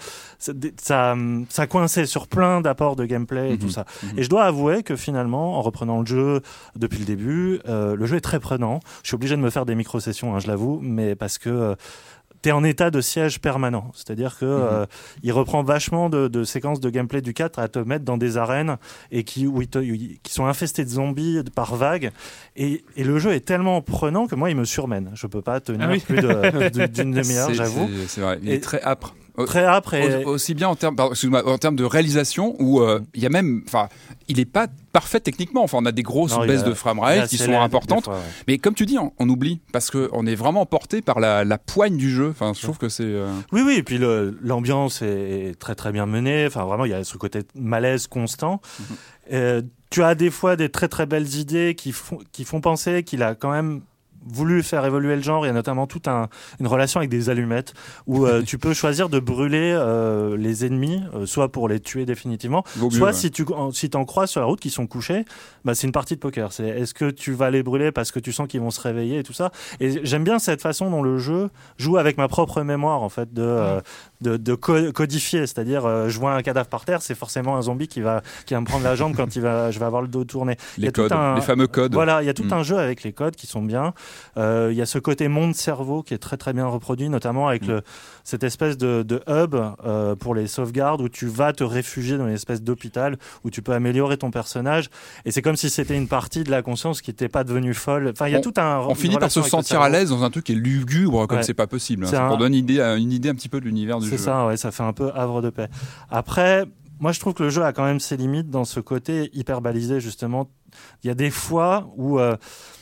S5: ça, ça coinçait sur plein d'apports de gameplay et mmh, tout ça. Mmh. Et je dois avouer que finalement, en reprenant le jeu depuis le début, euh, le jeu est très prenant. Je suis obligé de me faire des micro-sessions, hein, je l'avoue, mais parce que... Euh, t'es en état de siège permanent, c'est-à-dire que mmh. euh, il reprend vachement de, de séquences de gameplay du quatre à te mettre dans des arènes et qui où il te, qui sont infestées de zombies par vagues et, et le jeu est tellement prenant que moi il me surmène. Je peux pas tenir ah oui. plus de, de, d'une demi-heure,
S4: c'est,
S5: j'avoue.
S4: C'est, c'est vrai, il et, est très âpre.
S5: très âpre et...
S4: aussi bien en termes, pardon, excuse-moi, en termes de réalisation où il euh, y a même, enfin, il est pas parfait techniquement. Enfin, on a des grosses
S5: non,
S4: baisses
S5: a,
S4: de framerate qui sont importantes.
S5: Fois, ouais.
S4: Mais comme tu dis, on, on oublie parce que on est vraiment porté par la, la poigne du jeu. Enfin, je trouve que c'est. Euh...
S5: Oui, oui. Et puis le, l'ambiance est très très bien menée. Enfin, vraiment, il y a ce côté malaise constant. Mm-hmm. Euh, tu as des fois des très très belles idées qui font qui font penser qu'il a quand même voulu faire évoluer le genre. Il y a notamment toute un, une relation avec des allumettes où euh, tu peux choisir de brûler euh, les ennemis, euh, soit pour les tuer définitivement, Vaut soit mieux, si ouais. tu en, si t'en croises sur la route qui sont couchés, bah c'est une partie de poker. C'est est-ce que tu vas les brûler parce que tu sens qu'ils vont se réveiller et tout ça. Et j'aime bien cette façon dont le jeu joue avec ma propre mémoire en fait de euh, de, de co- codifier, c'est-à-dire euh, je vois un cadavre par terre, c'est forcément un zombie qui va qui va me prendre la jambe quand il va je vais avoir le dos tourné.
S4: Les
S5: il y a
S4: codes,
S5: tout un,
S4: les fameux codes.
S5: Voilà, il y a tout
S4: mmh.
S5: un jeu avec les codes qui sont bien. Il euh, y a ce côté monde-cerveau qui est très très bien reproduit, notamment avec mmh. le, cette espèce de, de hub euh, pour les sauvegardes où tu vas te réfugier dans une espèce d'hôpital où tu peux améliorer ton personnage. Et c'est comme si c'était une partie de la conscience qui n'était pas devenue folle. Enfin, il y a
S4: on,
S5: tout un.
S4: On finit par se sentir à l'aise dans un truc qui est lugubre comme ouais. c'est pas possible. C'est hein. un... pour donner une idée, une idée un petit peu de l'univers du
S5: c'est
S4: jeu.
S5: C'est ça, ouais, ça fait un peu havre de paix. Après. Moi, je trouve que le jeu a quand même ses limites dans ce côté hyper balisé, justement. Il y a des fois où euh,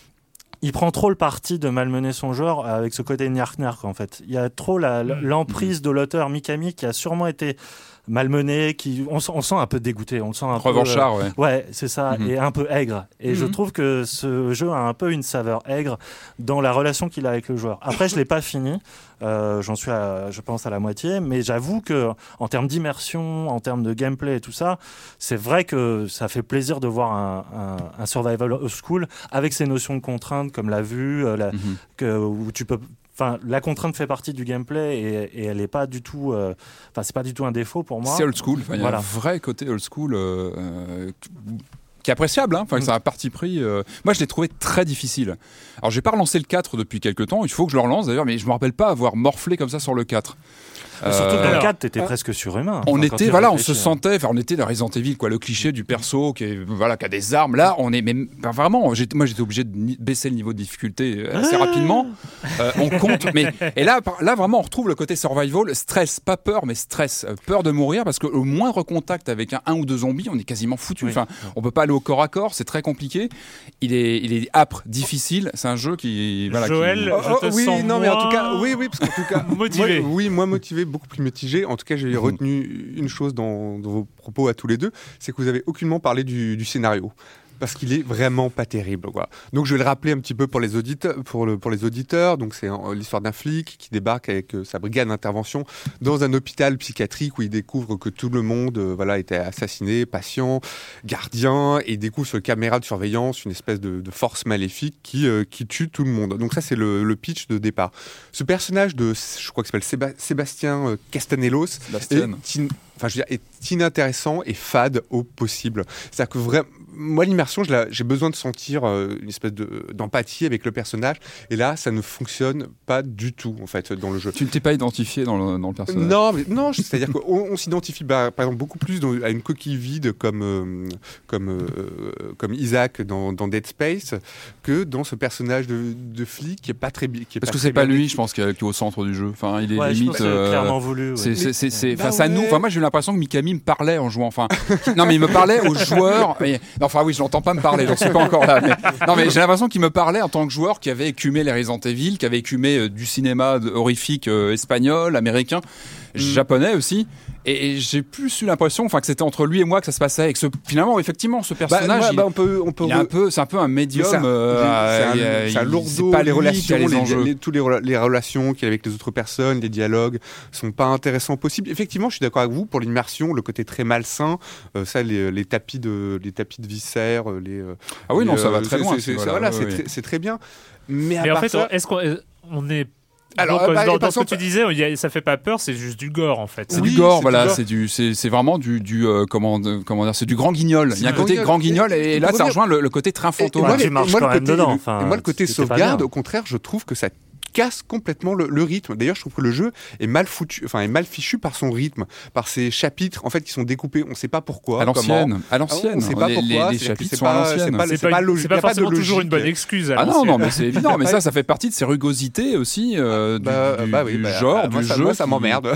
S5: il prend trop le parti de malmener son genre avec ce côté gnark-gnark, en fait. Il y a trop la, l'emprise de l'auteur Mikami qui a sûrement été malmené, qui on, on sent un peu dégoûté, on le sent un
S4: revanchard,
S5: peu
S4: euh,
S5: ouais. ouais, c'est ça, mm-hmm. et un peu aigre. Et mm-hmm. je trouve que ce jeu a un peu une saveur aigre dans la relation qu'il a avec le joueur. Après, je l'ai pas fini, euh, j'en suis, à, je pense à la moitié, mais j'avoue que en termes d'immersion, en termes de gameplay et tout ça, c'est vrai que ça fait plaisir de voir un, un, un survival old school avec ses notions de contraintes comme la vue, euh, la, mm-hmm. que, où tu peux Enfin, la contrainte fait partie du gameplay et, et elle est pas du tout. Enfin, euh, c'est pas du tout un défaut pour moi.
S4: C'est old school. Enfin, il voilà. y a un vrai côté old school euh, euh, qui est appréciable. Hein. Enfin, mm. c'est un parti pris. Euh... Moi, je l'ai trouvé très difficile. Alors, j'ai pas relancé le quatre depuis quelques temps. Il faut que je le relance d'ailleurs, mais je me rappelle pas avoir morflé comme ça sur le quatre.
S5: Euh, Surtout que dans le quatre, t'étais euh, presque surhumain.
S4: On enfin, était, voilà, on se sentait, enfin, on était dans Resident Evil, quoi, le cliché du perso qui est, voilà, qui a des armes. Là, on est, même, enfin, vraiment, j'ai, moi, j'étais obligé de baisser le niveau de difficulté assez ah rapidement. Euh, on compte, mais et là, là, vraiment, on retrouve le côté survival, stress, pas peur, mais stress, peur de mourir parce qu'au moindre contact avec un, un ou deux zombies, on est quasiment foutu. Oui. Enfin, on peut pas aller au corps à corps, c'est très compliqué. Il est, il est âpre, difficile. C'est un jeu qui, voilà,
S1: Joël,
S4: qui...
S1: je te
S6: oh, oui,
S1: sens
S6: non,
S1: moins...
S6: mais en tout cas, oui, oui, parce qu'en tout cas,
S1: motivé.
S6: Moi, oui, moi motivé, beaucoup plus mitigé. En tout cas, j'ai mmh. retenu une chose dans, dans vos propos à tous les deux, c'est que vous avez aucunement parlé du, du scénario. Parce qu'il est vraiment pas terrible, quoi. Donc je vais le rappeler un petit peu pour les auditeurs. Pour, le, pour les auditeurs. Donc c'est euh, l'histoire d'un flic qui débarque avec euh, sa brigade d'intervention dans un hôpital psychiatrique où il découvre que tout le monde, euh, voilà, était assassiné, patient, gardien, et il découvre sur les caméras de surveillance une espèce de, de force maléfique qui euh, qui tue tout le monde. Donc ça c'est le, le pitch de départ. Ce personnage de, je crois qu'il s'appelle Séba- Sébastien euh, Castanelos,
S4: Sébastien.
S6: Est, in, enfin je veux dire, est inintéressant et fade au possible. C'est-à-dire que vraiment, moi l'immersion, je la, j'ai besoin de sentir euh, une espèce de, d'empathie avec le personnage, et là ça ne fonctionne pas du tout en fait dans le jeu.
S4: Tu ne t'es pas identifié dans le, dans le personnage?
S6: Non, mais, non, c'est-à-dire qu'on on s'identifie bah, par exemple beaucoup plus dans, à une coquille vide comme euh, comme euh, comme Isaac dans, dans Dead Space que dans ce personnage de, de flic qui est pas très bien.
S4: Parce que c'est pas lui, je pense, qui est au centre du jeu. Enfin, il est
S5: ouais,
S4: limite.
S5: Je pense que c'est clairement voulu. Ouais.
S4: C'est, c'est, c'est, c'est,
S6: bah
S4: face à
S6: ouais.
S4: nous. Enfin, moi j'ai eu l'impression que Mikami me parlait en jouant. Enfin, non, mais il me parlait aux joueurs. Mais, non, enfin oui, je l'entends pas me parler. J'en suis pas encore là. Mais, non, mais j'ai l'impression qu'il me parlait en tant que joueur qui avait écumé les Resident Evil, qui avait écumé euh, du cinéma horrifique euh, espagnol, américain, mm. japonais aussi. Et, et j'ai plus eu l'impression, enfin, que c'était entre lui et moi que ça se passait. Et que ce, finalement, effectivement, ce personnage,
S6: bah,
S4: il,
S6: bah, on peut, on peut
S4: il est un peu, c'est un peu un médium.
S6: C'est un,
S4: euh,
S6: c'est un, c'est un lourdeau. Pas les relations, les, les, les, tous les, les relations qu'il y a avec les autres personnes, les dialogues sont pas intéressants possibles. Effectivement, je suis d'accord avec vous pour l'immersion, le côté très malsain, euh, ça, les, les tapis de, les tapis de viscères, les.
S4: Ah oui,
S6: les,
S4: non, ça va
S6: euh,
S4: très
S6: c'est,
S4: loin.
S6: C'est, c'est, voilà, voilà, c'est, très, c'est très bien. Mais,
S1: Mais
S6: à
S1: en
S6: part
S1: fait,
S6: ça,
S1: est-ce qu'on on est
S6: alors,
S1: donc,
S6: bah,
S1: dans, dans
S6: bah,
S1: ce que tu disais, il y a, ça fait pas peur, c'est juste du gore en fait.
S4: C'est
S6: oui,
S4: du gore,
S6: c'est
S4: voilà,
S6: du gore.
S4: c'est du, c'est, c'est vraiment du, du euh, comment, de, comment dire, c'est du grand guignol.
S6: C'est
S4: il y a un côté
S6: guignol.
S4: grand guignol, et, et là, ça rejoint le, le côté train fantôme.
S5: Et, et moi, tu marches quand même dedans. Enfin,
S6: et moi, le côté sauvegarde, au contraire, je trouve que ça casse complètement le, le rythme. D'ailleurs, je trouve que le jeu est mal foutu, enfin est mal fichu par son rythme, par ses chapitres en fait qui sont découpés. On ne sait pas pourquoi.
S4: À l'ancienne,
S6: comment.
S4: à l'ancienne.
S6: On ne sait pas
S4: les,
S6: pourquoi.
S4: Les, les chapitres sont à l'ancienne.
S6: C'est pas,
S1: c'est
S6: c'est
S1: pas,
S6: pas,
S1: une-
S6: logique.
S1: c'est pas
S6: Il y a pas de
S1: forcément toujours une
S6: logique.
S1: bonne excuse. à
S4: Ah non,
S1: l'ancienne.
S4: non, mais c'est évident. Mais ça, ça fait partie de ces rugosités aussi euh, du,
S6: Bah,
S4: du,
S6: bah oui,
S4: du
S6: bah,
S4: genre,
S6: bah,
S4: du
S6: moi, ça,
S4: jeu.
S6: moi, ça
S4: qui-
S6: m'emmerde.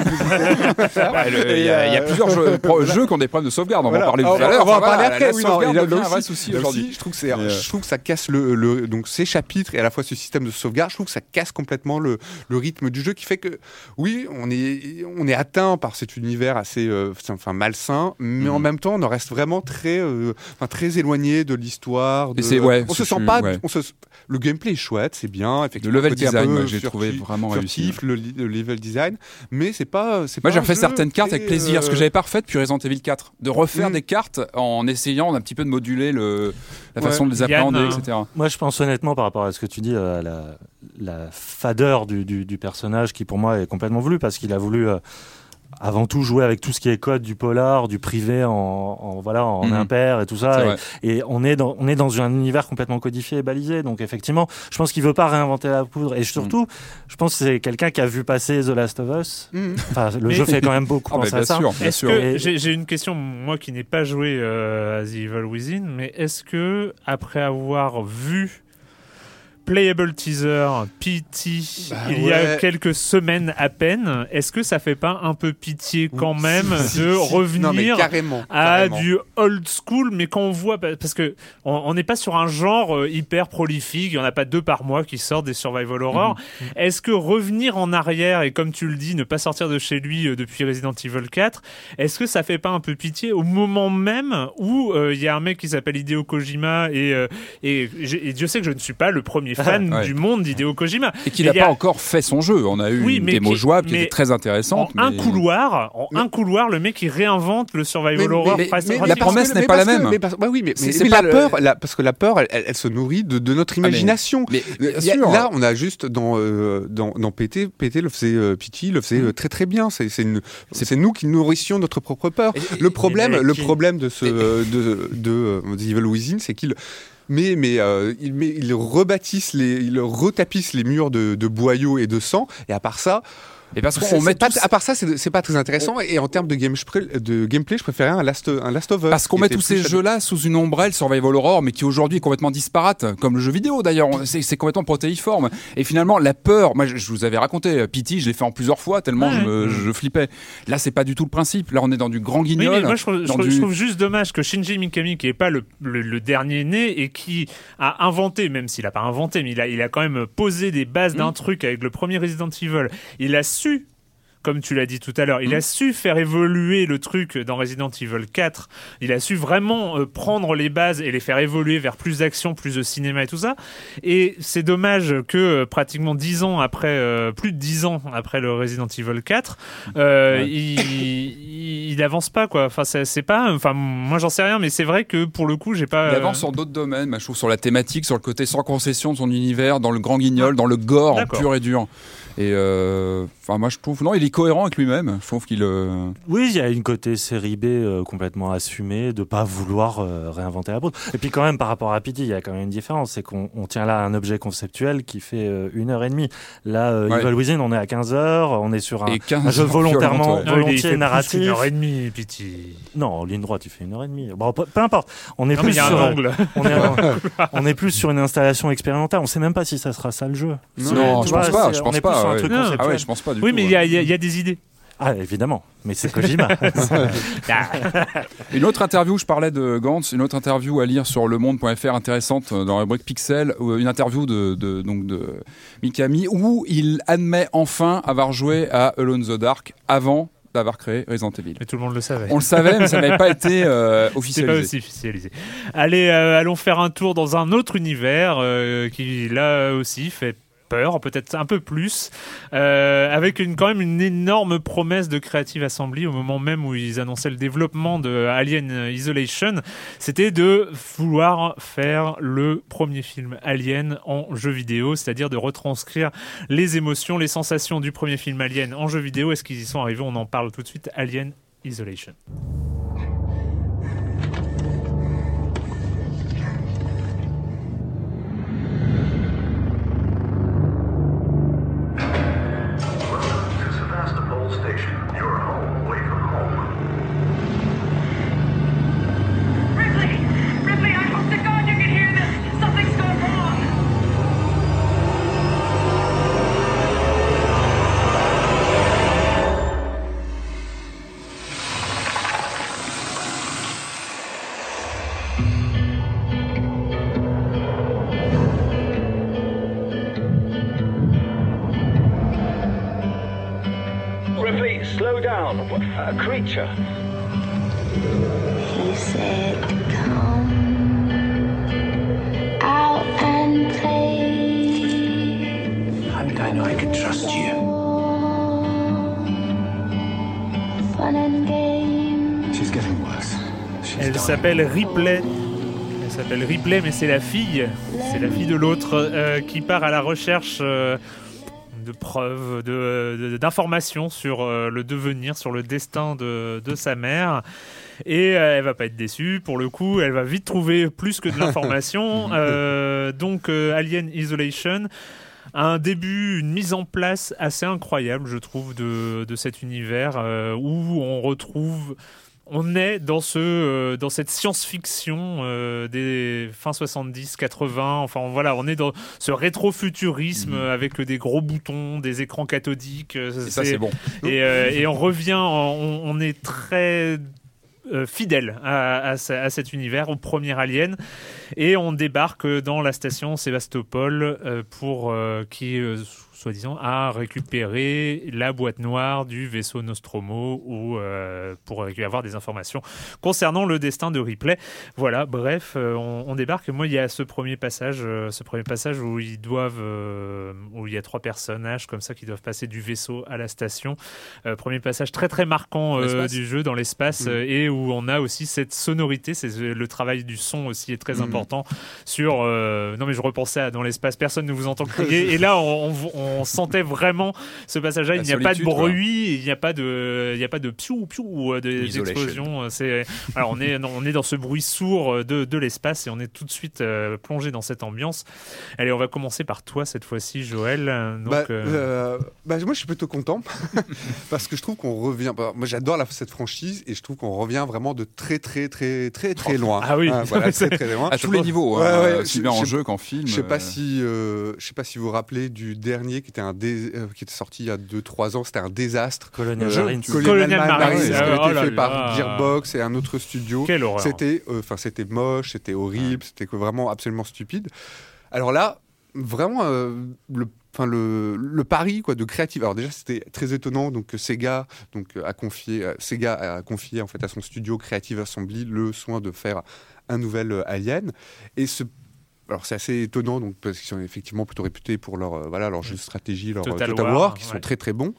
S4: Ouais, le- Il y, a- il y a plusieurs jeux, pro- jeux qui ont des problèmes de sauvegarde. On va en
S6: Voilà.
S4: parler tout
S6: On
S4: à
S6: va-
S4: l'heure.
S6: on va en
S4: Enfin,
S6: parler
S4: voilà,
S6: après.
S4: La
S6: Oui, non,
S4: sauvegarde
S6: et là,
S4: devient un
S6: aussi-
S4: vrai souci
S6: là
S4: aujourd'hui.
S6: aussi, je trouve que c'est,
S4: Mais, euh,
S6: je trouve que ça casse le, le, donc ces chapitres et à la fois ce système de sauvegarde. Je trouve que ça casse complètement le, le rythme du jeu, qui fait que oui, on est, on est atteint par cet univers assez, euh, enfin malsain, mais
S4: Mhm.
S6: en même temps, on en reste vraiment très, euh, enfin très éloigné de l'histoire. De...
S4: Et c'est- ouais,
S6: on se
S4: c'est-
S6: sent pas,
S4: ouais.
S6: on se, le gameplay est chouette, c'est bien.
S4: Le
S6: Effectivement,
S4: level
S6: côté un
S4: design,
S6: peu
S4: moi, j'ai trouvé
S6: furtif-
S4: vraiment réussi.
S6: furtif, le, le level design, mais c'est pas, c'est
S4: Moi,
S6: pas
S4: j'ai
S6: un
S4: refait
S6: jeu
S4: certaines cartes
S6: très,
S4: avec plaisir, ce que
S6: euh,
S4: j'avais pas refait depuis Resident Evil quatre, de refaire
S6: Mm.
S4: des cartes en essayant un petit peu de moduler le, la
S6: Ouais.
S4: façon de les
S1: Yann,
S4: appréhender,
S1: euh,
S4: et cetera.
S5: Moi, je pense honnêtement, par rapport à ce que tu dis, euh, la, la fadeur du, du, du personnage, qui pour moi est complètement voulu, parce qu'il a voulu euh, avant tout jouer avec tout ce qui est code du polar, du privé en, en voilà en
S4: Mhm.
S5: impair et tout
S4: C'est
S5: ça.
S4: vrai.
S5: Et, et on est dans on est dans un univers complètement codifié et balisé. Donc effectivement, je pense qu'il veut pas réinventer la poudre. Et surtout, je pense que c'est quelqu'un qui a vu passer The Last of Us.
S6: Mhm.
S5: Enfin, le
S1: Mais-
S5: jeu fait quand même beaucoup
S4: Ah, bah,
S5: penser
S4: bien
S5: à ça.
S4: sûr, bien
S1: Est-ce
S4: sûr.
S1: que
S5: Et-
S1: j'ai j'ai une question, moi qui n'ai pas joué euh, à The Evil Within, mais est-ce que après avoir vu Playable Teaser P T
S6: Bah
S1: il y a
S6: ouais.
S1: quelques semaines à peine, est-ce que ça fait pas un peu pitié quand même
S6: Si,
S1: de
S6: si, si.
S1: revenir
S6: Non, mais carrément,
S1: à
S6: carrément.
S1: du old school, mais quand on voit, parce que on on n'est pas sur un genre euh, hyper prolifique, il y en a pas deux par mois qui sortent des survival horror.
S6: Mhm.
S1: Est-ce que revenir en arrière et comme tu le dis, ne pas sortir de chez lui euh, depuis Resident Evil quatre, est-ce que ça fait pas un peu pitié au moment même où il y a un mec qui s'appelle Hideo Kojima et euh, et, j'ai- et Dieu sait que je ne suis pas le premier fan
S4: Ouais.
S1: du monde d'Hideo Kojima.
S4: Et qu'il
S1: Mais
S4: n'a
S1: il y a-
S4: pas encore fait son jeu. On a eu
S1: Oui,
S4: une
S1: mais
S4: démo
S1: qui-
S4: jouable qui
S1: mais
S4: était très
S1: En
S4: intéressante.
S1: un
S4: mais-
S1: couloir, en
S6: Mais-
S1: un couloir, le mec il réinvente le survival
S6: Mais-
S1: horror.
S6: mais-
S1: presque
S6: mais-
S1: radical.
S4: la
S6: parce
S4: promesse
S6: que-
S4: n'est
S6: mais
S4: pas la
S6: parce que-
S4: même.
S6: mais parce- ouais, oui, mais,
S4: C'est-
S6: mais-
S4: c'est
S6: mais
S4: pas
S6: la
S4: le-
S6: peur, la- parce que la peur, elle, elle- elle se nourrit de, de notre
S4: Ah, mais-
S6: imagination.
S4: Mais bien
S6: Il y a-
S4: sûr.
S6: là, on a juste dans euh, dans, dans P T, P T le faisait, euh, Pity le faisait euh, très très bien. C'est c'est une- c'est nous qui nourrissions notre propre peur.
S4: Et- et-
S6: Le problème,
S1: mais
S6: le
S1: qui-
S6: problème de ce euh, de de euh, The Evil Within, c'est qu'il mais mais euh, il met il rebâtisse les il retapisse les murs de, de boyaux et de sang, et à part ça.
S4: Et parce
S6: C'est-
S4: qu'on met
S6: c'est pas-
S4: tous-
S6: à part ça, c'est c'est pas très intéressant. Et en termes de, game, de gameplay, je préférais un Last, un Last of Us.
S4: Parce qu'on
S6: qui
S4: met
S6: était
S4: tous
S6: plus
S4: ces
S6: chad-
S4: jeux-là sous une ombrelle survival horror, mais qui aujourd'hui est complètement disparate, comme le jeu vidéo d'ailleurs. On- C'est c'est complètement protéiforme. Et finalement, la peur. Moi, je, je vous avais raconté, P T, je l'ai fait en plusieurs fois tellement
S1: Ouais.
S4: je, me- je flippais. Là, c'est pas du tout le principe. Là, on est dans du grand
S1: Oui,
S4: guignol.
S1: mais moi je trouve, je
S4: dans
S1: trouve-
S4: du-
S1: je trouve juste dommage que Shinji Mikami, qui est pas le, le, le dernier né et qui a inventé, même s'il a pas inventé, mais il a, il a quand même posé des bases d'un truc avec le premier Resident Evil. Il a su, comme tu l'as dit tout à l'heure, il a su faire évoluer le truc dans Resident Evil quatre. Il a su vraiment euh, prendre les bases et les faire évoluer vers plus d'action, plus de cinéma et tout ça. Et c'est dommage que euh, pratiquement dix ans après, euh, plus de dix ans après le Resident Evil quatre, euh,
S4: Ouais.
S1: il, il, il avance pas quoi. Enfin, c'est, c'est pas. Enfin, moi j'en sais rien, mais c'est vrai que pour le coup, j'ai pas.
S4: Il
S1: euh,
S4: avance sur d'autres domaines, bah, je trouve, sur la thématique, sur le côté sans concession de son univers, dans le grand guignol, dans le gore
S1: D'accord.
S4: pur et dur. Et euh, enfin, moi je trouve, non, il est cohérent avec lui-même. Je trouve qu'il. euh,
S5: Oui, il y a une côté série B euh, complètement assumée de pas vouloir euh, réinventer la poudre. Et puis quand même par rapport à P T, il y a quand même une différence, c'est qu'on on tient là un objet conceptuel qui fait euh, une heure et demie. Là, euh,
S4: Ouais.
S5: Evil Within, on est à quinze heures, on est sur un,
S4: Et quinze
S5: un jeu
S4: heures
S5: volontairement
S4: violentes, ouais.
S1: non, il- il
S5: volontiers
S1: fait
S5: narratif.
S1: plus qu'une heure et demie, Pity.
S5: Non, en ligne droite, tu fais une heure et demie. Bon, peu, peu importe. On est
S1: Non, mais
S5: plus
S1: il y a un
S5: sur,
S1: angle.
S5: on est, on est plus sur une installation expérimentale. On sait même pas si ça sera ça le jeu. C'est-
S4: Non,
S5: tu
S4: je
S5: vois,
S4: pense pas.
S5: c'est-
S4: Je
S5: on
S4: pense
S5: est plus
S4: pas.
S5: sur un
S4: ouais.
S5: truc
S1: Non.
S5: conceptuel.
S4: Ah ouais, je pense pas du
S1: Oui,
S4: tout.
S1: mais il
S4: ouais.
S1: y a, il y a- il y a des idées.
S5: Ah, évidemment. Mais c'est Kojima.
S4: Une autre interview, je parlais de Gantz, une autre interview à lire sur lemonde point f r intéressante euh, dans la rubrique Pixel, euh, une interview de, de, donc de Mikami où il admet enfin avoir joué à Alone in the Dark avant d'avoir créé Resident Evil.
S1: Mais tout le monde le savait.
S4: On le savait, mais ça n'avait pas été euh,
S1: C'est pas
S4: officialisé.
S1: aussi officialisé. Allez, euh, allons faire un tour dans un autre univers euh, qui là aussi fait peur, peut-être un peu plus, euh, avec une, quand même une énorme promesse de Creative Assembly au moment même où ils annonçaient le développement de Alien Isolation, c'était de vouloir faire le premier film Alien en jeu vidéo, c'est-à-dire de retranscrire les émotions, les sensations du premier film Alien en jeu vidéo. Est-ce qu'ils y sont arrivés? On en parle tout de suite. Alien Isolation.
S8: Slow down. A creature.
S9: He said, come out and play.
S7: How did I know I could trust you?
S9: Fun and games.
S7: She's getting worse. She's
S1: Elle
S7: dying.
S1: s'appelle Ripley. Elle s'appelle Ripley, mais c'est la fille. C'est la fille de l'autre euh, qui part à la recherche euh, de preuves, de, de, d'informations sur euh, le devenir, sur le destin de, de sa mère. Et euh, elle va pas être déçue. Pour le coup, elle va vite trouver plus que de l'information. euh, donc, euh, Alien Isolation. Un début, une mise en place assez incroyable, je trouve, de, de cet univers euh, où on retrouve... On est dans, ce, euh, dans cette science-fiction euh, des fins soixante-dix quatre-vingts. Enfin, voilà, on est dans ce rétrofuturisme mmh. avec des gros boutons, des écrans cathodiques.
S4: Et ça, c'est bon.
S1: Et, euh, et on revient, on, on est très... Euh, fidèle à, à, à cet univers, au premier Alien, et on débarque dans la station Sébastopol euh, pour euh, qui euh, soi-disant a récupéré la boîte noire du vaisseau Nostromo ou euh, pour avoir des informations concernant le destin de Ripley. Voilà, bref, euh, on, on débarque. Moi, il y a ce premier passage, euh, ce premier passage où ils doivent, euh, où il y a trois personnages comme ça qui doivent passer du vaisseau à la station. Euh, premier passage très très marquant euh, du jeu dans l'espace mmh. euh, et où on a aussi cette sonorité, c'est le travail du son aussi est très mmh. important sur euh, non mais je repensais à dans l'espace, personne ne vous entend crier et là on, on, on sentait vraiment ce passage-là, il n'y a pas de bruit, quoi. il n'y a pas de il n'y a pas de piou piou des explosions, c'est alors on est on est dans ce bruit sourd de de l'espace et on est tout de suite euh, plongé dans cette ambiance. Allez, on va commencer par toi cette fois-ci, Joël. Donc,
S6: bah,
S1: euh...
S6: Euh, bah, moi je suis plutôt content parce que je trouve qu'on revient bah, moi j'adore la, cette franchise et je trouve qu'on revient vraiment de très très très très très loin.
S1: Ah oui,
S6: hein, voilà, très, très loin.
S4: À tous les niveaux,
S6: ouais,
S4: hein,
S6: ouais,
S4: aussi bien en jeu qu'en film.
S6: Je sais pas
S4: euh...
S6: si, euh, je sais pas si vous vous rappelez du dernier qui était un dé, euh, qui était sorti il y a deux trois ans. C'était un désastre.
S5: Colonial
S6: euh,
S5: Marines.
S6: Colonial Marines,
S1: qui
S6: a
S1: oh
S6: été fait
S1: là
S6: par
S1: là.
S6: Gearbox et un autre studio.
S1: Quelle horreur.
S6: C'était, enfin, euh, c'était moche, c'était horrible, ouais. C'était vraiment absolument stupide. Alors là, vraiment, euh, le Enfin, le, le pari quoi, de créatif. Alors déjà, c'était très étonnant. Donc, Sega donc, a confié, euh, Sega a confié en fait, à son studio Creative Assembly le soin de faire un nouvel euh, Alien. Et ce Alors c'est assez étonnant donc, parce qu'ils sont effectivement plutôt réputés pour leur, euh, voilà, leur jeu de stratégie, leur
S1: Total,
S6: Total
S1: War,
S6: War, qui
S1: ouais.
S6: sont très très bons.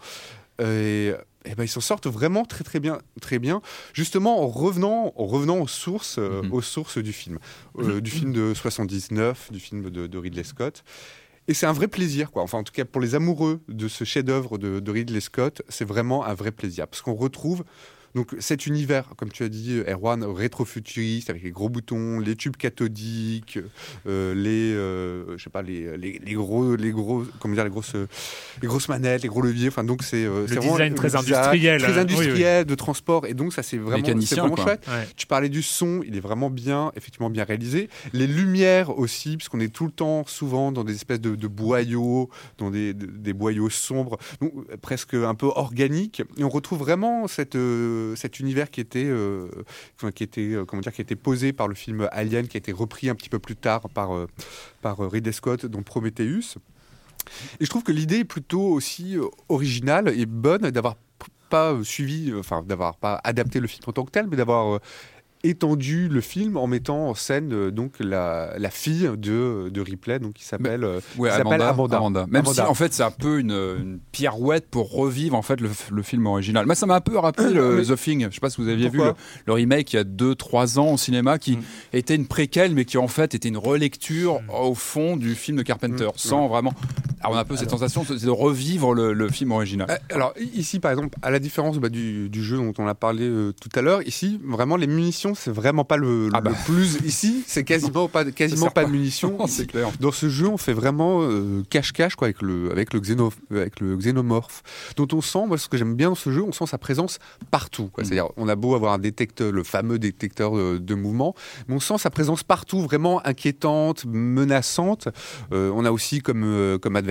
S6: Euh, et, et ben, ils s'en sortent vraiment très très bien, très bien. Justement en revenant, en revenant aux sources, euh, mm-hmm. aux sources du film, euh, du film de soixante-dix-neuf, du film de, de Ridley Scott. Et c'est un vrai plaisir, quoi. Enfin, en tout cas, pour les amoureux de ce chef-d'œuvre de, de Ridley Scott, c'est vraiment un vrai plaisir parce qu'on retrouve donc cet univers, comme tu as dit, Erwan, rétrofuturiste avec les gros boutons, les tubes cathodiques, euh, les, euh, je sais pas, les, les, les gros, les gros, comment dire, les grosses, les grosses manettes, les gros leviers. Enfin, donc c'est, euh,
S1: le
S6: c'est
S1: design
S6: vraiment
S1: très
S6: le
S1: industriel,
S6: design, très industriel
S1: oui, oui.
S6: de transport. Et donc ça, c'est vraiment, c'est vraiment
S4: quoi.
S6: chouette.
S1: Ouais.
S6: Tu parlais du son, il est vraiment bien, effectivement bien réalisé. Les lumières aussi, puisqu'on est tout le temps, souvent, dans des espèces de, de boyaux, dans des, de, des boyaux sombres, donc presque un peu organiques. Et on retrouve vraiment cette, euh, cet univers qui était, euh, qui était, euh, comment dire, qui a été posé par le film Alien, qui a été repris un petit peu plus tard par, euh, par Ridley Scott dans Prometheus. Et je trouve que l'idée est plutôt aussi euh, originale et bonne d'avoir p- pas suivi, enfin euh, d'avoir pas adapté le film en tant que tel, mais d'avoir euh, étendu le film en mettant en scène euh, donc la, la fille de, de Ripley, donc qui s'appelle, euh,
S4: ouais,
S6: qui s'appelle
S4: Amanda,
S6: Amanda.
S4: Amanda. Même
S6: Amanda.
S4: si en fait c'est un peu une, une pirouette pour revivre en fait le, le film original. Moi ça m'a un peu rappelé le
S6: mais...
S4: The Thing. Je sais pas si vous aviez
S6: Pourquoi
S4: vu le, le remake il y a deux trois ans au cinéma qui mm. était une préquelle mais qui en fait était une relecture mm. au fond du film de Carpenter mm. sans ouais. vraiment. Alors on a un peu cette alors... sensation c'est de revivre le, le film original.
S6: Alors ici par exemple à la différence bah, du, du jeu dont on a parlé euh, tout à l'heure, ici vraiment les munitions c'est vraiment pas le,
S4: ah bah.
S6: le plus ici c'est quasiment pas quasiment pas de munitions.
S4: Non, c'est clair.
S6: Dans ce jeu on fait vraiment euh, cache-cache quoi avec le avec le xéno avec le xénomorphe dont on sent moi ce que j'aime bien dans ce jeu on sent sa présence partout quoi. Mm. C'est-à-dire on a beau avoir un détecteur le fameux détecteur de, de mouvement mais on sent sa présence partout vraiment inquiétante menaçante. Euh, on a aussi comme euh, comme adversaire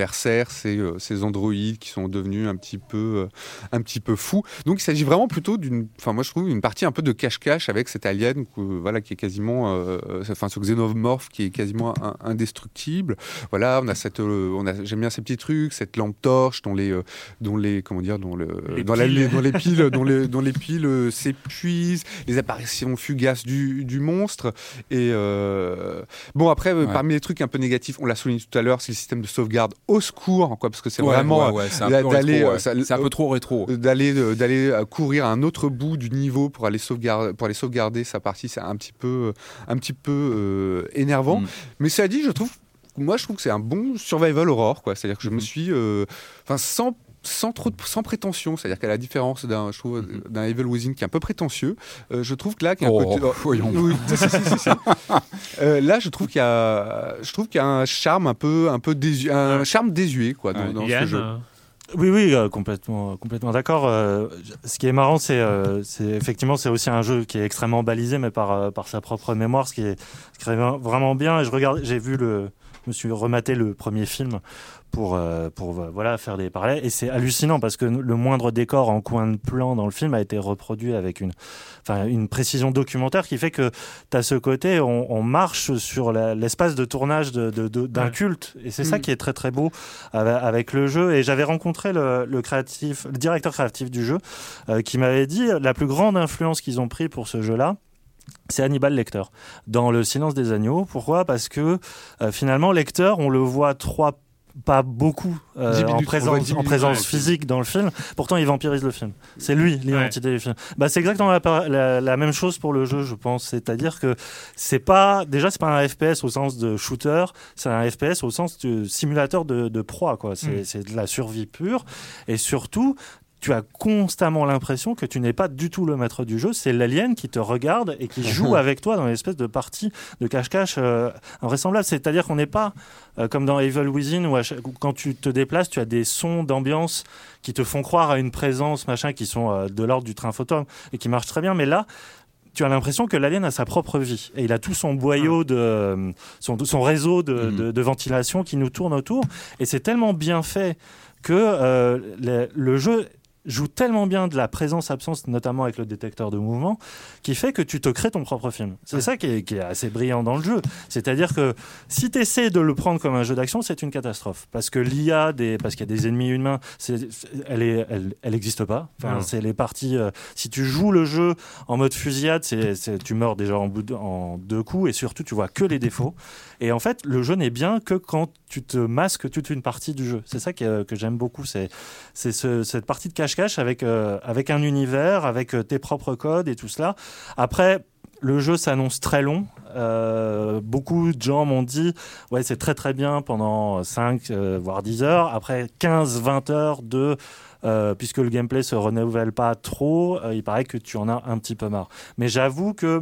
S6: adversaires, ces, euh, ces androïdes qui sont devenus un petit peu, euh, un petit peu fous. Donc il s'agit vraiment plutôt d'une, enfin moi je trouve une partie un peu de cache-cache avec cet alien, euh, voilà, qui est quasiment, euh, enfin ce xénomorphe qui est quasiment un, indestructible. Voilà, on a cette, euh, on a, j'aime bien ces petits trucs, cette lampe torche dont les, euh, dont les, comment dire, dont le,
S1: les
S6: dans, la, les, dans les piles, dont les, dont les piles euh, s'épuisent, les apparitions fugaces du, du monstre. Et euh, bon après, ouais. parmi les trucs un peu négatifs, on l'a souligné tout à l'heure, c'est le système de sauvegarde au secours, quoi, parce que c'est
S4: ouais,
S6: vraiment
S4: ouais, ouais, c'est un
S6: d'aller,
S4: peu rétro, ouais.
S6: ça,
S4: c'est un peu trop rétro,
S6: d'aller, d'aller courir à un autre bout du niveau pour aller sauvegarder, pour aller sauvegarder sa partie, c'est un petit peu, un petit peu euh, énervant. Mm. Mais ça dit, je trouve, moi je trouve que c'est un bon survival horror, quoi. C'est-à-dire que je mm. me suis, enfin euh, sans sans trop de, sans prétention, c'est-à-dire qu'à la différence d'un, je trouve, d'un Evil Within qui est un peu prétentieux, euh, je trouve que là, qu'il y a un
S4: oh,
S6: côté,
S4: voyons.
S6: Oui, si, si, si, si. euh, là, je trouve qu'il y a, je trouve qu'il y a un charme un peu, un peu désu, un charme désuet, quoi, dans,
S1: ouais,
S6: dans
S1: Yann,
S6: ce jeu.
S1: Euh...
S5: Oui, oui, euh, complètement, complètement d'accord. Euh, ce qui est marrant, c'est, euh, c'est effectivement, c'est aussi un jeu qui est extrêmement balisé, mais par euh, par sa propre mémoire, ce qui est, ce qui est vraiment bien. Et je regarde, j'ai vu le, je me suis rematé le premier film pour euh, pour euh, voilà faire des parallèles, et c'est hallucinant parce que le moindre décor en coin de plan dans le film a été reproduit avec une enfin une précision documentaire qui fait que tu as ce côté on, on marche sur la, l'espace de tournage de, de, de d'un ouais. culte, et c'est mmh. ça qui est très très beau avec, avec le jeu. Et j'avais rencontré le, le créatif le directeur créatif du jeu euh, qui m'avait dit la plus grande influence qu'ils ont pris pour ce jeu-là, c'est Hannibal Lecter dans Le Silence des agneaux. Pourquoi ? Parce que euh, finalement Lecter, on le voit trois pas beaucoup euh, minutes, en présence, en présence ouais, physique dans le film. Pourtant, il vampirise le film. C'est lui l'identité ouais. du film. Bah, c'est exactement la, la, la même chose pour le jeu, je pense. C'est-à-dire que c'est pas déjà c'est pas un F P S au sens de shooter, c'est un F P S au sens de simulateur de, de proie, quoi. C'est, mm. c'est de la survie pure, et surtout, tu as constamment l'impression que tu n'es pas du tout le maître du jeu, c'est l'alien qui te regarde et qui joue avec toi dans une espèce de partie de cache-cache euh, invraisemblable. C'est-à-dire qu'on n'est pas euh, comme dans Evil Within où, chaque, où quand tu te déplaces, tu as des sons d'ambiance qui te font croire à une présence, machin, qui sont euh, de l'ordre du train fantôme et qui marchent très bien. Mais là, tu as l'impression que l'alien a sa propre vie et il a tout son boyau de son, son réseau de, mmh. de, de ventilation qui nous tourne autour, et c'est tellement bien fait que euh, le, le jeu joue tellement bien de la présence-absence, notamment avec le détecteur de mouvement, qui fait que tu te crées ton propre film. C'est ça qui est, qui est assez brillant dans le jeu. C'est-à-dire que si tu essaies de le prendre comme un jeu d'action, c'est une catastrophe. Parce que l'I A, des, parce qu'il y a des ennemis humains, c'est, c'est, elle est, elle, elle existe pas. Enfin, c'est les parties. Euh, si tu joues le jeu en mode fusillade, c'est, c'est, tu meurs déjà en, bout de, en deux coups, et surtout tu vois que les défauts. Et en fait, le jeu n'est bien que quand tu te masques toute une partie du jeu. C'est ça que, que j'aime beaucoup. C'est, c'est ce, cette partie de cache-cache avec, euh, avec un univers, avec euh, tes propres codes et tout cela. Après, le jeu s'annonce très long. Euh, beaucoup de gens m'ont dit ouais, c'est très très bien pendant cinq euh, voire dix heures. Après quinze vingt heures de euh, puisque le gameplay se renouvelle pas trop, euh, il paraît que tu en as un petit peu marre. Mais j'avoue que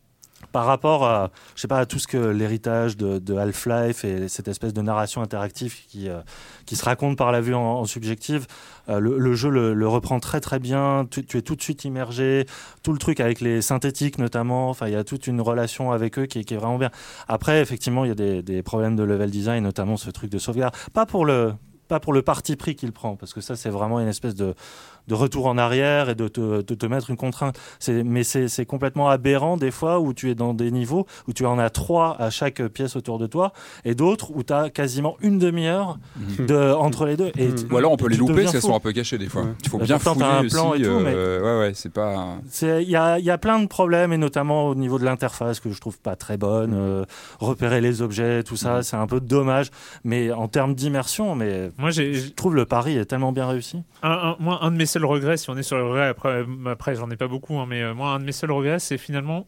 S5: par rapport à, je sais pas, à tout ce que l'héritage de, de Half-Life et cette espèce de narration interactive qui, euh, qui se raconte par la vue en, en subjective, euh, le, le jeu le, le reprend très très bien. Tu, tu es tout de suite immergé. Tout le truc avec les synthétiques notamment, enfin il y a toute une relation avec eux qui, qui est vraiment bien. Après, effectivement, il y a des, des problèmes de level design, notamment ce truc de sauvegarde. Pas pour le pas pour le parti pris qu'il prend, parce que ça c'est vraiment une espèce de de retour en arrière et de te, de te mettre une contrainte. C'est, mais c'est, c'est complètement aberrant des fois où tu es dans des niveaux où tu en as trois à chaque pièce autour de toi, et d'autres où tu as quasiment une demi-heure de, entre les deux. Et
S4: mmh. Ou alors on peut les louper parce qu'elles sont un peu cachées des fois. Ouais. Il faut bien fouiller un plan aussi. Et tout, euh, mais ouais, ouais, c'est pas...
S5: Il y a, y a plein de problèmes, et notamment au niveau de l'interface que je trouve pas très bonne. Mmh. Euh, repérer les objets, tout ça, mmh. c'est un peu dommage. Mais en termes d'immersion, mais moi, j'ai, je trouve le pari est tellement bien réussi.
S1: Un, un, moi, un de mes seuls regrets, si on est sur le regret, après, après j'en ai pas beaucoup, hein, mais euh, moi, un de mes seuls regrets, c'est finalement,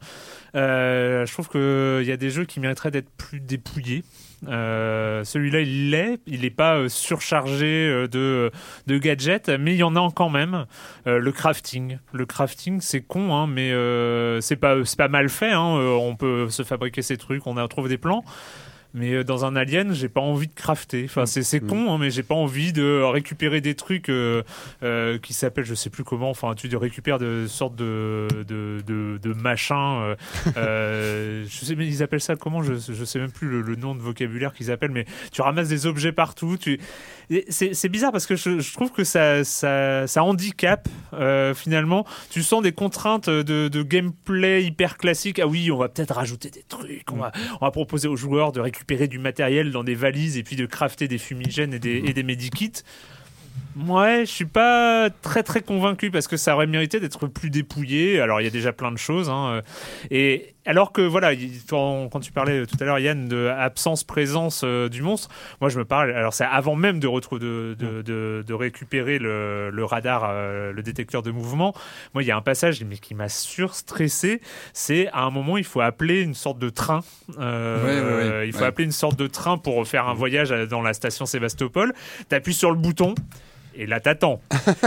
S1: euh, je trouve qu'il y a des jeux qui mériteraient d'être plus dépouillés. Euh, celui-là, il l'est, il n'est pas euh, surchargé euh, de, de gadgets, mais il y en a quand même. Euh, le crafting, le crafting, c'est con, hein, mais euh, c'est pas, c'est pas mal fait. Hein, euh, on peut se fabriquer ces trucs, on a trouvé des plans. mais dans un Alien, j'ai pas envie de crafter. Enfin, c'est, c'est con, hein, mais j'ai pas envie de récupérer des trucs euh, euh, qui s'appellent, je sais plus comment. Enfin, tu récupères de sortes de de de, de machins. Euh, euh, je sais, mais ils appellent ça comment? Je je sais même plus le, le nom de vocabulaire qu'ils appellent. Mais tu ramasses des objets partout. Tu c'est c'est bizarre parce que je, je trouve que ça ça ça handicape euh, finalement. Tu sens des contraintes de de gameplay hyper classique. Ah oui, on va peut-être rajouter des trucs. On va on va proposer aux joueurs de récupérer récupérer du matériel dans des valises et puis de crafter des fumigènes et des, et des medikits. Ouais, je suis pas très très convaincu parce que ça aurait mérité d'être plus dépouillé. Alors il y a déjà plein de choses, hein. Et alors que voilà, quand, quand tu parlais tout à l'heure, Yann, de absence présence euh, du monstre, moi je me parle. Alors c'est avant même de retrouver de, de, de, de récupérer le, le radar, euh, le détecteur de mouvement. Moi il y a un passage mais qui m'a surstressé. C'est à un moment il faut appeler une sorte de train. Euh,
S4: ouais, ouais, ouais,
S1: il faut
S4: ouais.
S1: appeler une sorte de train pour faire un voyage dans la station Sébastopol. T'appuies sur le bouton. Et là, t'attends.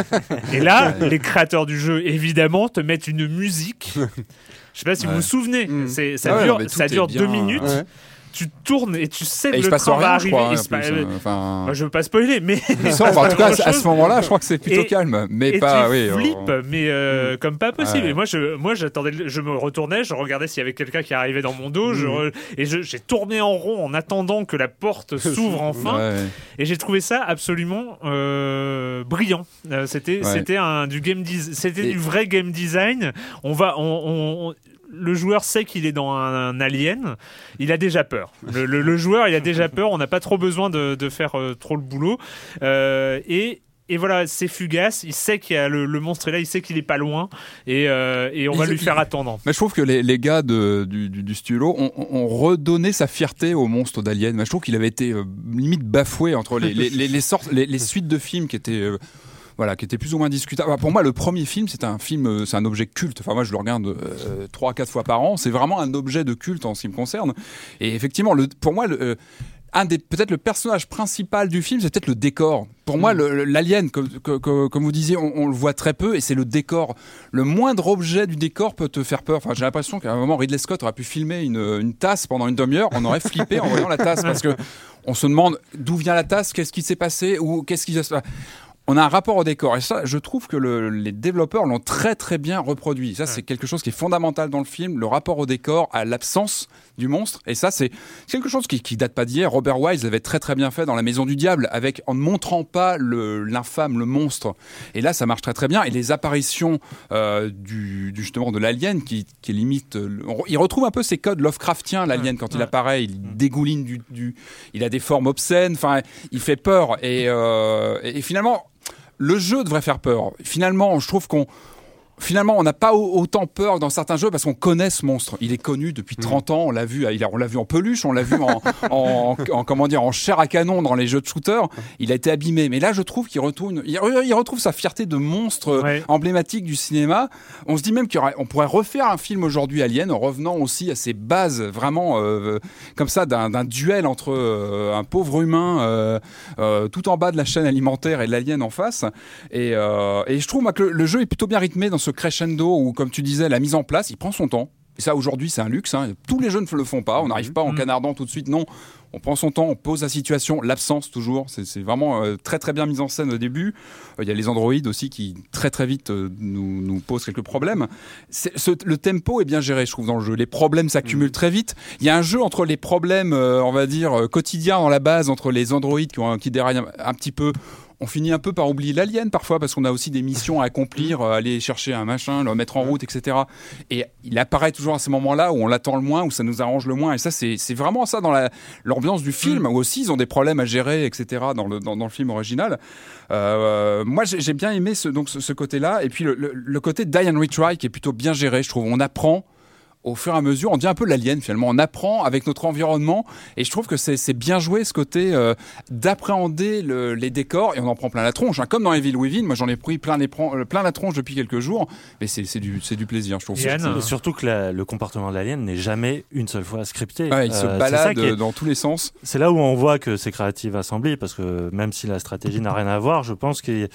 S1: Et là, les créateurs du jeu, évidemment, te mettent une musique. Je sais pas si ouais. vous vous souvenez. Mmh. C'est, ça
S4: ouais,
S1: dure, ça dure
S4: bien,
S1: deux minutes.
S4: Ouais.
S1: Tu tournes et tu sais que
S4: et
S1: le train va arriver.
S4: Crois,
S1: et
S4: plus,
S1: pas...
S4: euh, enfin...
S1: Moi, je veux pas spoiler, mais
S4: ça, enfin, en tout cas, à ce moment-là, je crois que c'est plutôt
S1: et,
S4: calme, mais
S1: et
S4: pas.
S1: Tu
S4: oui,
S1: flippes,
S4: on...
S1: mais euh, comme pas possible.
S4: Ouais.
S1: Et moi, je, moi, j'attendais, je me retournais, je regardais s'il y avait quelqu'un qui arrivait dans mon dos, mmh. je re... et je, j'ai tourné en rond en attendant que la porte s'ouvre enfin.
S4: Ouais.
S1: Et j'ai trouvé ça absolument euh, brillant. Euh, c'était, ouais. c'était un du game design, c'était et... du vrai game design. On va, on, on le joueur sait qu'il est dans un, un alien, il a déjà peur. Le, le, le joueur, il a déjà peur, on n'a pas trop besoin de, de faire euh, trop le boulot. Euh, et, et voilà, c'est fugace, il sait qu'il y a le, le monstre est là, il sait qu'il est pas loin, et, euh, et on va il, lui faire
S4: il,
S1: attendre.
S4: Mais je trouve que les, les gars de, du, du, du studio ont, ont redonné sa fierté au monstre d'Alien. Mais je trouve qu'il avait été euh, limite bafoué entre les, les, les, les, sortes, les, les suites de films qui étaient... Euh, Voilà, qui était plus ou moins discutable. Pour moi, le premier film, c'est un film, c'est un objet culte. Enfin, moi, je le regarde euh, trois, quatre fois par an. C'est vraiment un objet de culte en ce qui me concerne. Et effectivement, le, pour moi, le, euh, un des, peut-être le personnage principal du film, c'est peut-être le décor. Pour mmh. moi, le, l'alien, comme, comme, comme vous disiez, on, on le voit très peu, et c'est le décor. Le moindre objet du décor peut te faire peur. Enfin, j'ai l'impression qu'à un moment, Ridley Scott aurait pu filmer une, une tasse pendant une demi-heure. On aurait flippé en voyant la tasse, parce que on se demande d'où vient la tasse, qu'est-ce qui s'est passé, ou qu'est-ce qui se passe. On a un rapport au décor, et ça, je trouve que le, les développeurs l'ont très très bien reproduit. Ça, c'est quelque chose qui est fondamental dans le film, le rapport au décor, à l'absence du monstre. Et ça, c'est quelque chose qui, qui date pas d'hier. Robert Wise l'avait très très bien fait dans La Maison du Diable, avec en ne montrant pas le, l'infâme, le monstre. Et là, ça marche très très bien. Et les apparitions euh, du, du justement de l'alien, qui, qui limite, le, il retrouve un peu ses codes Lovecraftiens. L'alien, quand il apparaît, il dégouline du, du, il a des formes obscènes. Enfin, il fait peur. Et, euh, et finalement. Le jeu devrait faire peur. Finalement, je trouve qu'on Finalement, on n'a pas autant peur dans certains jeux parce qu'on connaît ce monstre. Il est connu depuis trente ans. On l'a vu, on l'a vu en peluche, on l'a vu en, en, en, comment dire, en chair à canon dans les jeux de shooter. Il a été abîmé. Mais là, je trouve qu'il retrouve, une, il, il retrouve sa fierté de monstre ouais. emblématique du cinéma. On se dit même qu'on pourrait refaire un film aujourd'hui Alien en revenant aussi à ses bases vraiment euh, comme ça d'un, d'un duel entre euh, un pauvre humain euh, euh, tout en bas de la chaîne alimentaire et l'alien en face. Et, euh, et je trouve moi, que le, le jeu est plutôt bien rythmé dans ce crescendo où, comme tu disais, la mise en place, il prend son temps. Et ça, aujourd'hui, c'est un luxe. Hein. Tous les jeux ne le font pas. On n'arrive pas en canardant tout de suite. Non, on prend son temps, on pose la situation, l'absence toujours. C'est, c'est vraiment euh, très très bien mis en scène au début. Il euh, y a les androïdes aussi qui très très vite euh, nous, nous posent quelques problèmes. C'est, ce, le tempo est bien géré, je trouve, dans le jeu. Les problèmes s'accumulent mmh. très vite. Il y a un jeu entre les problèmes, euh, on va dire, euh, quotidiens dans la base, entre les androïdes qui, ont, qui déraillent un, un petit peu. On finit un peu par oublier l'alien parfois parce qu'on a aussi des missions à accomplir, euh, aller chercher un machin, le mettre en route, et cetera. Et il apparaît toujours à ces moments-là où on l'attend le moins, où ça nous arrange le moins. Et ça, c'est, c'est vraiment ça dans la, l'ambiance du film, où aussi ils ont des problèmes à gérer, et cetera. dans le, dans, dans le film original. Euh, moi, j'ai, j'ai bien aimé ce, donc, ce, ce côté-là. Et puis le, le, le côté Die and Retry qui est plutôt bien géré, je trouve. On apprend au fur et à mesure, on devient un peu l'alien finalement, on apprend avec notre environnement et je trouve que c'est, c'est bien joué ce côté euh, d'appréhender le, les décors et on en prend plein la tronche, hein. Comme dans Evil Within, moi j'en ai pris plein, les, plein la tronche depuis quelques jours, mais c'est, c'est, du, c'est du plaisir je trouve.
S5: Yann, et surtout que la, le comportement de l'alien n'est jamais une seule fois scripté.
S4: Ouais, il se
S5: euh,
S4: balade
S5: est,
S4: dans tous les sens.
S5: C'est là où on voit que c'est Creative Assembly parce que même si la stratégie n'a rien à voir, je pense que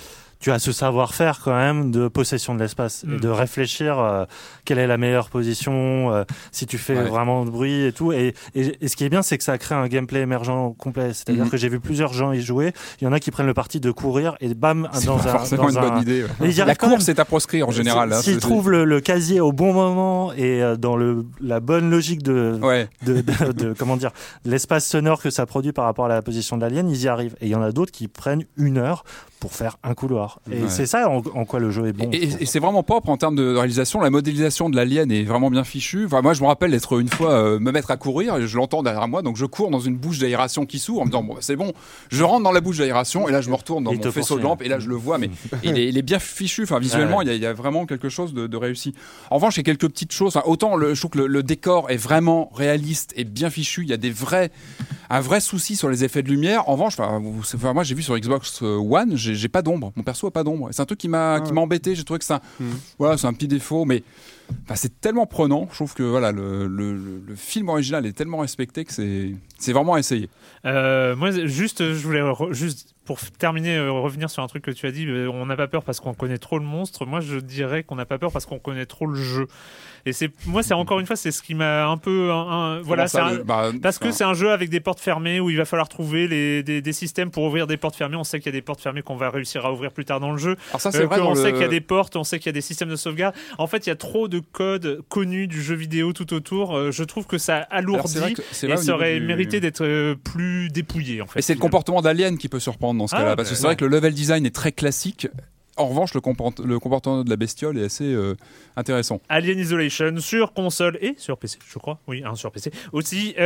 S5: tu as ce savoir-faire quand même de possession de l'espace mmh. et de réfléchir euh, quelle est la meilleure position, euh, si tu fais ouais. vraiment de bruit et tout. Et, et, et ce qui est bien, c'est que ça crée un gameplay émergent complet. C'est-à-dire mmh. que j'ai vu plusieurs gens y jouer. Il y en a qui prennent le parti de courir et bam
S4: c'est
S5: dans
S4: pas
S5: un.
S4: forcément
S5: dans
S4: une
S5: un...
S4: bonne idée. Ouais. La course est à proscrire en général. Hein,
S5: S'ils trouvent le, le casier au bon moment et euh, dans le la bonne logique de, ouais. de, de, de, de comment dire l'espace sonore que ça produit par rapport à la position de l'alien, ils y arrivent. Et il y en a d'autres qui prennent une heure pour faire un couloir. Et ouais. c'est ça en, en quoi le jeu est bon.
S4: Et, et, et c'est vraiment propre en termes de réalisation. La modélisation de l'alien est vraiment bien fichue. Enfin, moi, je me rappelle d'être une fois euh, me mettre à courir et je l'entends derrière moi, donc je cours dans une bouche d'aération qui s'ouvre en me disant bon, c'est bon. Je rentre dans la bouche d'aération et là je me retourne dans il mon faisceau de lampe et là je le vois, mais il est, il est bien fichu. Enfin, visuellement, ouais. il, y a, il y a vraiment quelque chose de, de réussi. En revanche, il y a quelques petites choses. Enfin, autant le, je trouve que le, le décor est vraiment réaliste et bien fichu. Il y a des vrais, un vrai souci sur les effets de lumière. En revanche, enfin, enfin, moi j'ai vu sur Xbox One, j'ai, j'ai pas d'ombre. Mon perso a pas d'ombre. C'est un truc qui m'a, ah ouais. qui m'a embêté. J'ai trouvé que ça, mmh. voilà, c'est un petit défaut, mais enfin, c'est tellement prenant. Je trouve que voilà, le, le, le film original est tellement respecté que c'est, c'est vraiment à essayer.
S1: Euh, moi, juste, je voulais re- juste pour terminer, euh, revenir sur un truc que tu as dit. Euh, on n'a pas peur parce qu'on connaît trop le monstre. Moi, je dirais qu'on n'a pas peur parce qu'on connaît trop le jeu. Et c'est, moi, c'est encore une fois, c'est ce qui m'a un peu, un, un, voilà, c'est un, bah, parce que c'est un jeu avec des portes fermées où il va falloir trouver les, des, des systèmes pour ouvrir des portes fermées. On sait qu'il y a des portes fermées qu'on va réussir à ouvrir plus tard dans le jeu.
S4: Alors ça, c'est
S1: euh,
S4: vrai.
S1: on
S4: le...
S1: sait qu'il y a des portes, on sait qu'il y a des systèmes de sauvegarde. En fait, il y a trop de codes connus du jeu vidéo tout autour. Euh, je trouve que ça alourdit Alors, c'est vrai que, c'est et ça aurait du... mérité d'être euh, plus dépouillé. En fait,
S4: et c'est le comportement d'Alien qui peut surprendre dans ce ah, cas-là, parce que c'est ouais. vrai que le level design est très classique. En revanche, le, comport- le comportement de la bestiole est assez euh, intéressant.
S1: Alien Isolation sur console et sur P C, je crois. Oui, hein, sur P C aussi.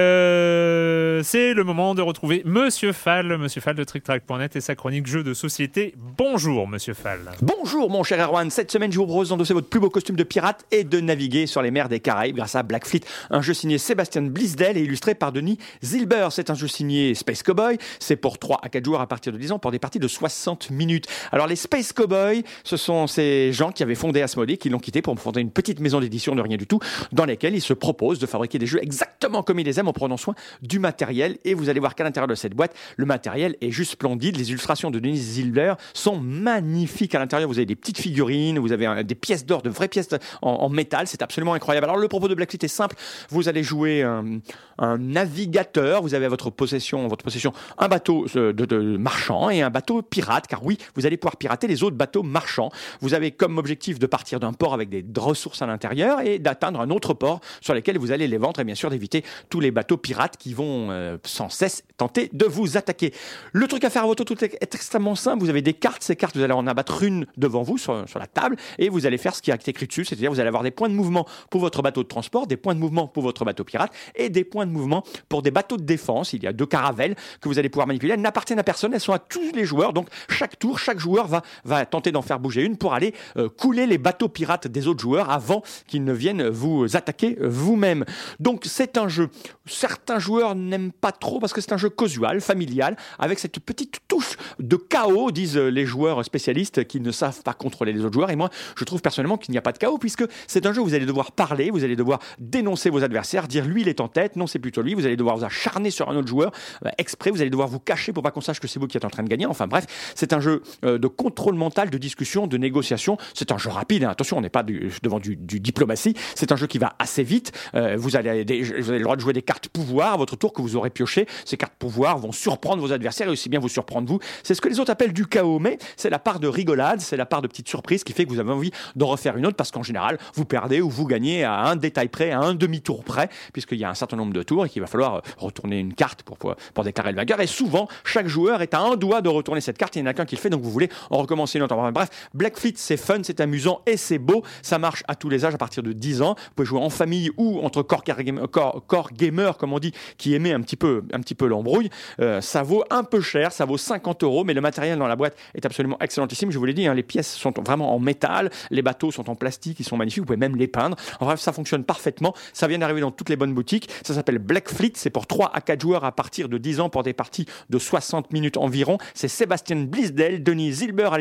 S1: Euh, c'est le moment de retrouver Monsieur Fall, Monsieur Fall de trick track point net et sa chronique jeux de société. Bonjour, Monsieur Fall.
S10: Bonjour, mon cher Erwan. Cette semaine, je vous propose d'endosser votre plus beau costume de pirate et de naviguer sur les mers des Caraïbes grâce à Black Fleet, un jeu signé Sébastien Blisdel et illustré par Denis Zilber. C'est un jeu signé Space Cowboy. C'est pour trois à quatre joueurs à partir de dix ans pour des parties de soixante minutes. Alors, les Space Cowboy, ce sont ces gens qui avaient fondé Asmodée, qui l'ont quitté pour fonder une petite maison d'édition de rien du tout, dans laquelle ils se proposent de fabriquer des jeux exactement comme ils les aiment en prenant soin du matériel. Et vous allez voir qu'à l'intérieur de cette boîte, le matériel est juste splendide. Les illustrations de Denis Zilber sont magnifiques. À l'intérieur, vous avez des petites figurines, vous avez un, des pièces d'or, de vraies pièces en, en métal. C'est absolument incroyable. Alors, le propos de Black Fleet est simple. Vous allez jouer un, un navigateur. Vous avez à votre possession, votre possession un bateau de, de marchand et un bateau pirate, car oui, vous allez pouvoir pirater les autres bateaux marchands. Vous avez comme objectif de partir d'un port avec des ressources à l'intérieur et d'atteindre un autre port sur lequel vous allez les vendre et bien sûr d'éviter tous les bateaux pirates qui vont euh, sans cesse tenter de vous attaquer. Le truc à faire à votre tour est extrêmement simple. Vous avez des cartes. Ces cartes, vous allez en abattre une devant vous sur, sur la table et vous allez faire ce qui est écrit dessus, c'est-à-dire vous allez avoir des points de mouvement pour votre bateau de transport, des points de mouvement pour votre bateau pirate et des points de mouvement pour des bateaux de défense. Il y a deux caravelles que vous allez pouvoir manipuler. Elles n'appartiennent à personne, elles sont à tous les joueurs. Donc chaque tour, chaque joueur va, va tenter d'en faire bouger une pour aller euh, couler les bateaux pirates des autres joueurs avant qu'ils ne viennent vous attaquer vous-même. Donc c'est un jeu, certains joueurs n'aiment pas trop parce que c'est un jeu casual, familial, avec cette petite touche de chaos, disent les joueurs spécialistes qui ne savent pas contrôler les autres joueurs. Et moi, je trouve personnellement qu'il n'y a pas de chaos puisque c'est un jeu où vous allez devoir parler, vous allez devoir dénoncer vos adversaires, dire lui il est en tête, non c'est plutôt lui, vous allez devoir vous acharner sur un autre joueur euh, exprès, vous allez devoir vous cacher pour pas qu'on sache que c'est vous qui êtes en train de gagner. Enfin bref, c'est un jeu euh, de contrôle mental, de discussion, de négociation. C'est un jeu rapide, hein. Attention, on n'est pas du, devant du, du diplomatie. C'est un jeu qui va assez vite. Euh, vous, allez, des, vous avez le droit de jouer des cartes pouvoir à votre tour que vous aurez pioché. Ces cartes pouvoir vont surprendre vos adversaires et aussi bien vous surprendre vous. C'est ce que les autres appellent du chaos, mais c'est la part de rigolade, c'est la part de petite surprise qui fait que vous avez envie d'en refaire une autre parce qu'en général, vous perdez ou vous gagnez à un détail près, à un demi-tour près, puisqu'il y a un certain nombre de tours et qu'il va falloir retourner une carte pour, pour, pour déclarer le vainqueur. Et souvent, chaque joueur est à un doigt de retourner cette carte et il n'y en a qu'un qui le fait, donc vous voulez en recommencer une autre. Enfin, bref, Black Fleet, c'est fun, c'est amusant et c'est beau. Ça marche à tous les âges à partir de dix ans. Vous pouvez jouer en famille ou entre core, core, core gamers, comme on dit, qui aimait un petit peu, un petit peu l'embrouille. Euh, ça vaut un peu cher, ça vaut cinquante euros, mais le matériel dans la boîte est absolument excellentissime. Je vous l'ai dit, hein, les pièces sont vraiment en métal, les bateaux sont en plastique, ils sont magnifiques, vous pouvez même les peindre. En bref, ça fonctionne parfaitement. Ça vient d'arriver dans toutes les bonnes boutiques. Ça s'appelle Black Fleet, c'est pour trois à quatre joueurs à partir de dix ans pour des parties de soixante minutes environ. C'est Sébastien Blisdel, Denis Zilber à l'illustration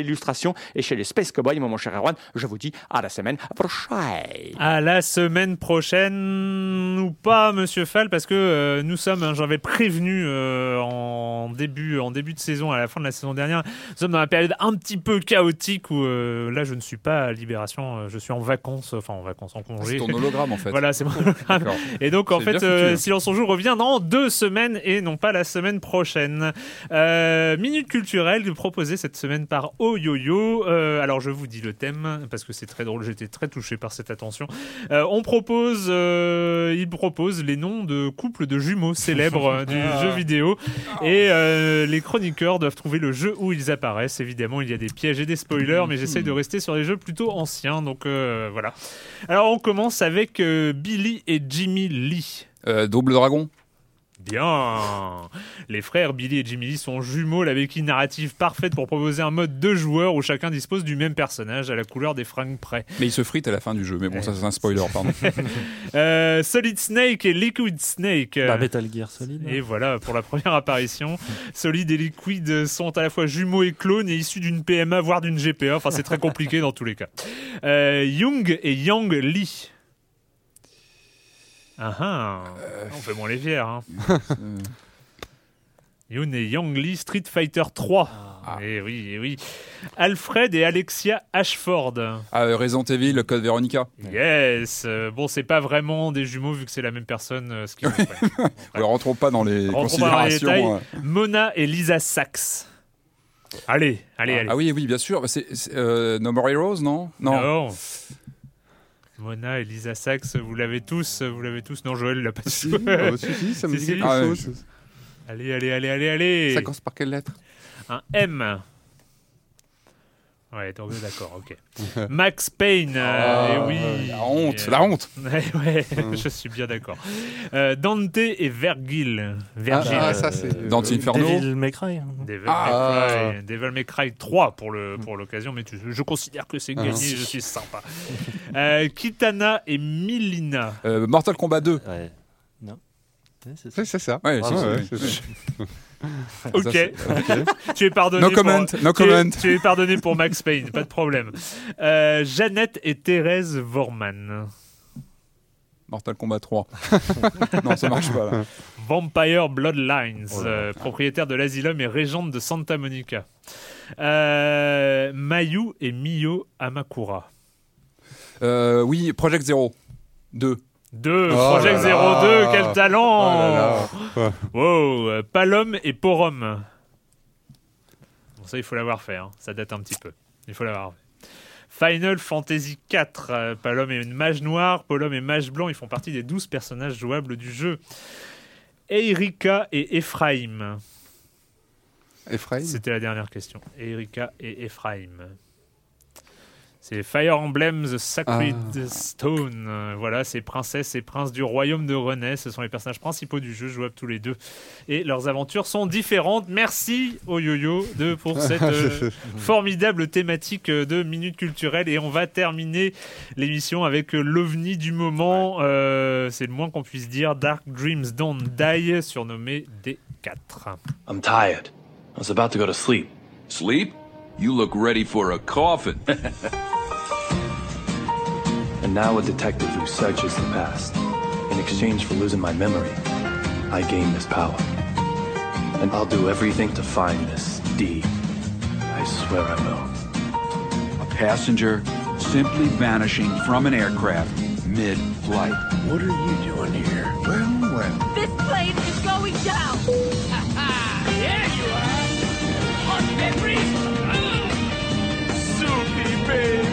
S10: émission et chez les Space Cowboys. Mon cher Erwan, je vous dis à la semaine prochaine.
S1: À la semaine prochaine ou pas, Monsieur Fall, parce que euh, nous sommes, hein, j'avais prévenu euh, en début, en début de saison, à la fin de la saison dernière, nous sommes dans la période un petit peu chaotique où euh, là je ne suis pas à Libération, euh, je suis en vacances, enfin en vacances, en congé.
S4: C'est ton hologramme en fait.
S1: Voilà, c'est mon hologramme.
S4: D'accord.
S1: Et donc en
S4: C'est
S1: fait,
S4: bien
S1: euh,
S4: foutu, hein.
S1: Silence on joue revient dans deux semaines et non pas la semaine prochaine. Euh, minute culturelle proposée cette semaine par Oh Yo Yo. Euh, alors je vous dis le thème parce que c'est très drôle, j'étais très touché par cette attention. Euh, on propose, euh, il propose les noms de couples de jumeaux célèbres du jeu vidéo et euh, les chroniqueurs doivent trouver le jeu où ils apparaissent. Évidemment, il y a des pièges et des spoilers, mais j'essaie de rester sur les jeux plutôt anciens. Donc euh, voilà. Alors on commence avec euh, Billy et Jimmy Lee.
S4: Euh, Double Dragon.
S1: Bien. Les frères Billy et Jimmy Lee sont jumeaux, la béquille narrative parfaite pour proposer un mode de joueur où chacun dispose du même personnage à la couleur des fringues près.
S4: Mais ils se fritent à la fin du jeu. Mais bon, ça c'est un spoiler, pardon.
S1: euh, Solid Snake et Liquid Snake.
S5: Bah, Metal Gear Solid.
S1: Et voilà, pour la première apparition. Solid et Liquid sont à la fois jumeaux et clones et issus d'une P M A, voire d'une G P A. Enfin, c'est très compliqué dans tous les cas. Euh, Young et Yang Lee. Ah ah, euh, on fait moins les fiers. Hein. Yoon et Yang Lee, Street Fighter trois. Ah. Et oui, et oui. Alfred et Alexia Ashford.
S4: Ah, Resident Evil, le code Veronica.
S1: Yes. Euh, bon, c'est pas vraiment des jumeaux vu que c'est la même personne. Euh, ce qui
S4: ouais. Ne rentrons pas dans les rentrons considérations.
S1: Pas dans les détails. Mona et Lisa Sachs. Allez, allez,
S4: ah,
S1: allez.
S4: Ah oui, oui, bien sûr. C'est, c'est, euh, No More Heroes, non ?
S1: Non. non. Mona et Lisa Sachs, vous l'avez tous, vous l'avez tous. Non, Joël l'a pas su.
S6: Oh, si, si, ça me dit quelque ah, chose. Ouais.
S1: Allez, allez, allez, allez, allez.
S6: Ça commence par quelle lettre ?
S1: Un M. Ouais, donc d'accord, ok. Max Payne, euh,
S4: oh,
S1: et oui.
S4: La honte, et, la honte.
S1: Ouais, ouais je suis bien d'accord. Euh, Dante et Vergil. Vergil.
S6: Ah, ah, ça c'est euh,
S4: Dante Inferno.
S5: Devil May Cry.
S1: Devil,
S4: ah.
S1: May Cry. Devil May Cry trois pour, le, pour l'occasion, mais tu, je considère que c'est gagné, ah. je suis sympa. euh, Kitana et Milina.
S4: Euh, Mortal Kombat deux.
S5: Ouais. Non.
S6: C'est ça. C'est ça.
S4: Ouais,
S6: ah,
S4: c'est
S6: ouais,
S4: c'est
S6: c'est ça.
S1: Ok, okay. Tu es pardonné.
S4: No comment,
S1: pour,
S4: no
S1: tu
S4: comment.
S1: Es, tu es pardonné pour Max Payne, pas de problème. Euh, Jeannette et Thérèse Vorman.
S4: Mortal Kombat trois. Non, ça marche pas là.
S1: Vampire Bloodlines,
S4: oh
S1: euh, propriétaire de l'asylum et régente de Santa Monica. Euh, Mayu et Miyo Amakura.
S4: Euh, oui, Project Zero deux.
S1: deux,
S6: oh
S1: Project Zero deux, quel talent!
S6: Oh là là.
S1: Wow, euh, Palom et Porom. Bon, ça, il faut l'avoir fait, hein. Ça date un petit peu. Il faut l'avoir fait. Final Fantasy quatre. Euh, Palom est une mage noire, Polom est mage blanc. Ils font partie des douze personnages jouables du jeu. Erika et Ephraim.
S6: Ephraim.
S1: C'était la dernière question. Erika et Ephraim. C'est Fire Emblem The Sacred ah. Stone. Euh, voilà, c'est princesses et princes du royaume de René. Ce sont les personnages principaux du jeu, jouables tous les deux. Et leurs aventures sont différentes. Merci au yo-yo de, pour cette euh, formidable thématique de Minute Culturelle. Et on va terminer l'émission avec l'ovni du moment. Euh, c'est le moins qu'on puisse dire. Dark Dreams Don't Die, surnommé D quatre.
S7: I'm tired. I was about to go to sleep.
S11: Sleep? You look ready for a coffin.
S7: And now a detective who searches the past. In exchange for losing my memory, I gain this power. And I'll do everything to find this D. I swear I will.
S11: A passenger simply vanishing from an aircraft mid-flight.
S7: What are you doing here?
S11: Well, well.
S12: This plane is going down! Ha ha! There you are! On memory! Soupy baby!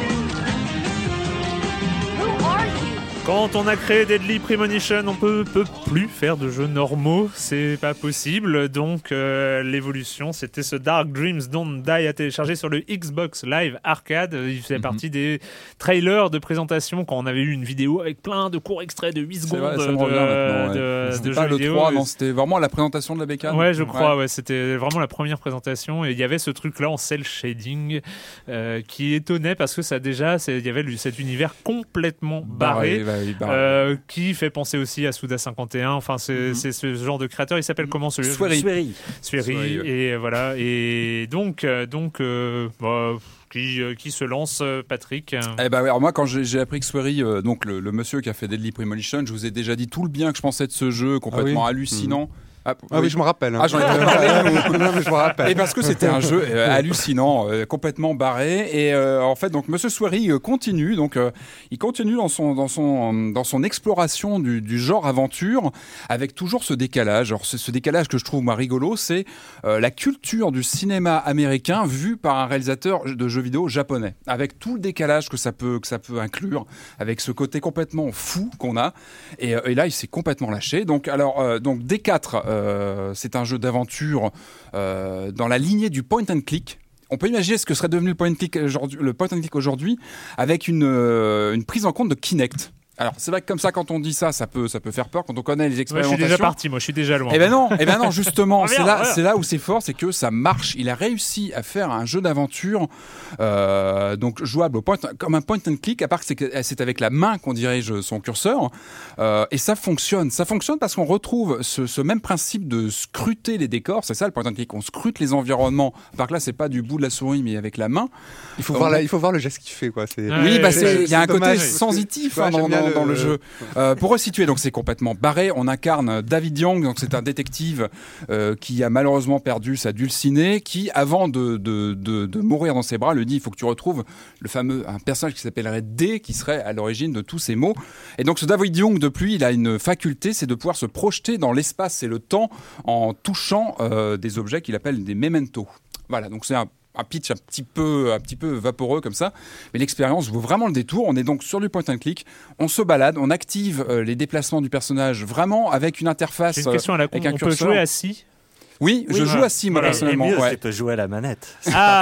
S1: Quand on a créé Deadly Premonition, on peut, peut plus faire de jeux normaux, c'est pas possible. Donc euh, l'évolution, c'était ce Dark Dreams Don't Die à télécharger sur le Xbox Live Arcade. Il faisait mm-hmm. partie des trailers de présentation quand on avait eu une vidéo avec plein de courts extraits de huit secondes
S4: vrai, ça
S1: de,
S4: me revient maintenant, ouais.
S1: de,
S4: c'était
S1: de
S4: pas
S1: jeux
S4: le
S1: vidéo.
S4: trois, non, c'était vraiment la présentation de la bécane.
S1: Ouais, je crois, ouais. ouais, c'était vraiment la première présentation et il y avait ce truc-là en cel shading euh, qui étonnait parce que ça déjà, il y avait cet univers complètement barré.
S4: barré oui, bah,
S1: euh, qui fait penser aussi à Suda cinquante et un. Enfin, c'est,
S4: Mm-hmm.
S1: c'est ce genre de créateur. Il s'appelle comment celui-là?
S4: Swery.
S5: Swery.
S1: Swery.
S4: Swery, ouais.
S1: Et voilà. Et donc, euh, donc, euh, bah, qui, euh, qui se lance, euh, Patrick?
S4: Eh ben, alors moi, quand j'ai, j'ai appris que Swery, euh, donc le, le monsieur qui a fait Deadly Premonition, je vous ai déjà dit tout le bien que je pensais de ce jeu, complètement
S6: Ah oui.
S4: hallucinant. Ah,
S6: Ah oui, je me rappelle. hein.
S4: Ah, j'en ai parlé.
S6: non, mais je me rappelle.
S4: Et parce que c'était un jeu euh, hallucinant, euh, complètement barré. Et euh, en fait, donc Monsieur Swery euh, continue, donc euh, il continue dans son dans son dans son exploration du, du genre aventure, avec toujours ce décalage. Alors ce, ce décalage que je trouve moi rigolo, c'est euh, la culture du cinéma américain vue par un réalisateur de jeux vidéo japonais, avec tout le décalage que ça peut que ça peut inclure, avec ce côté complètement fou qu'on a. Et, euh, et là, il s'est complètement lâché. Donc alors euh, donc D quatre. Euh, Euh, c'est un jeu d'aventure euh, dans la lignée du point and click. On peut imaginer ce que serait devenu le point and click aujourd'hui, le point and click aujourd'hui, avec une, euh, une prise en compte de Kinect. Alors c'est vrai que comme ça, quand on dit ça, ça peut ça peut faire peur quand on connaît les
S1: Ouais, je
S4: expérimentations.
S1: suis déjà parti, moi, je suis déjà loin.
S4: Eh ben non, eh ben non, justement,
S1: Ah,
S4: c'est
S1: merde,
S4: là,
S1: voilà.
S4: c'est là où c'est fort, c'est que ça marche. Il a réussi à faire un jeu d'aventure, euh, donc jouable au point, comme un point and click, à part que c'est, que c'est avec la main qu'on dirige son curseur, euh, et ça fonctionne. Ça fonctionne parce qu'on retrouve ce, ce même principe de scruter les décors. C'est ça le point and click. On scrute les environnements. À part que là, c'est pas du bout de la souris, mais avec la main.
S6: Il faut,
S4: On-
S6: voir la- il faut voir le geste qu'il fait, quoi. C'est...
S4: Oui, bah c'est, il y a un côté
S6: dommage.
S4: sensitif
S6: Ouais,
S4: hein, dans,
S6: j'aime bien
S4: dans-
S6: le-
S4: dans le jeu. Euh, pour resituer, donc c'est complètement barré. On incarne David Young, donc c'est un détective euh, qui a malheureusement perdu sa dulcinée, qui, avant de, de, de, de mourir dans ses bras, lui dit il faut que tu retrouves le fameux un personnage qui s'appellerait D, qui serait à l'origine de tous ces maux. Et donc ce David Young, depuis, il a une faculté, c'est de pouvoir se projeter dans l'espace et le temps en touchant euh, des objets qu'il appelle des mementos. Voilà, donc c'est un un pitch un petit peu un petit peu vaporeux comme ça, mais l'expérience vaut vraiment le détour. On est donc sur du point and click, on se balade, on active euh, les déplacements du personnage vraiment avec une interface.
S1: J'ai une question à la con.
S4: avec un
S1: On peut
S4: curseur.
S1: jouer assis?
S4: Oui,
S1: Oui,
S4: je
S1: voilà.
S4: joue assis moi
S1: Voilà.
S4: personnellement.
S5: Et mieux,
S4: ouais.
S5: tu peux jouer à la manette.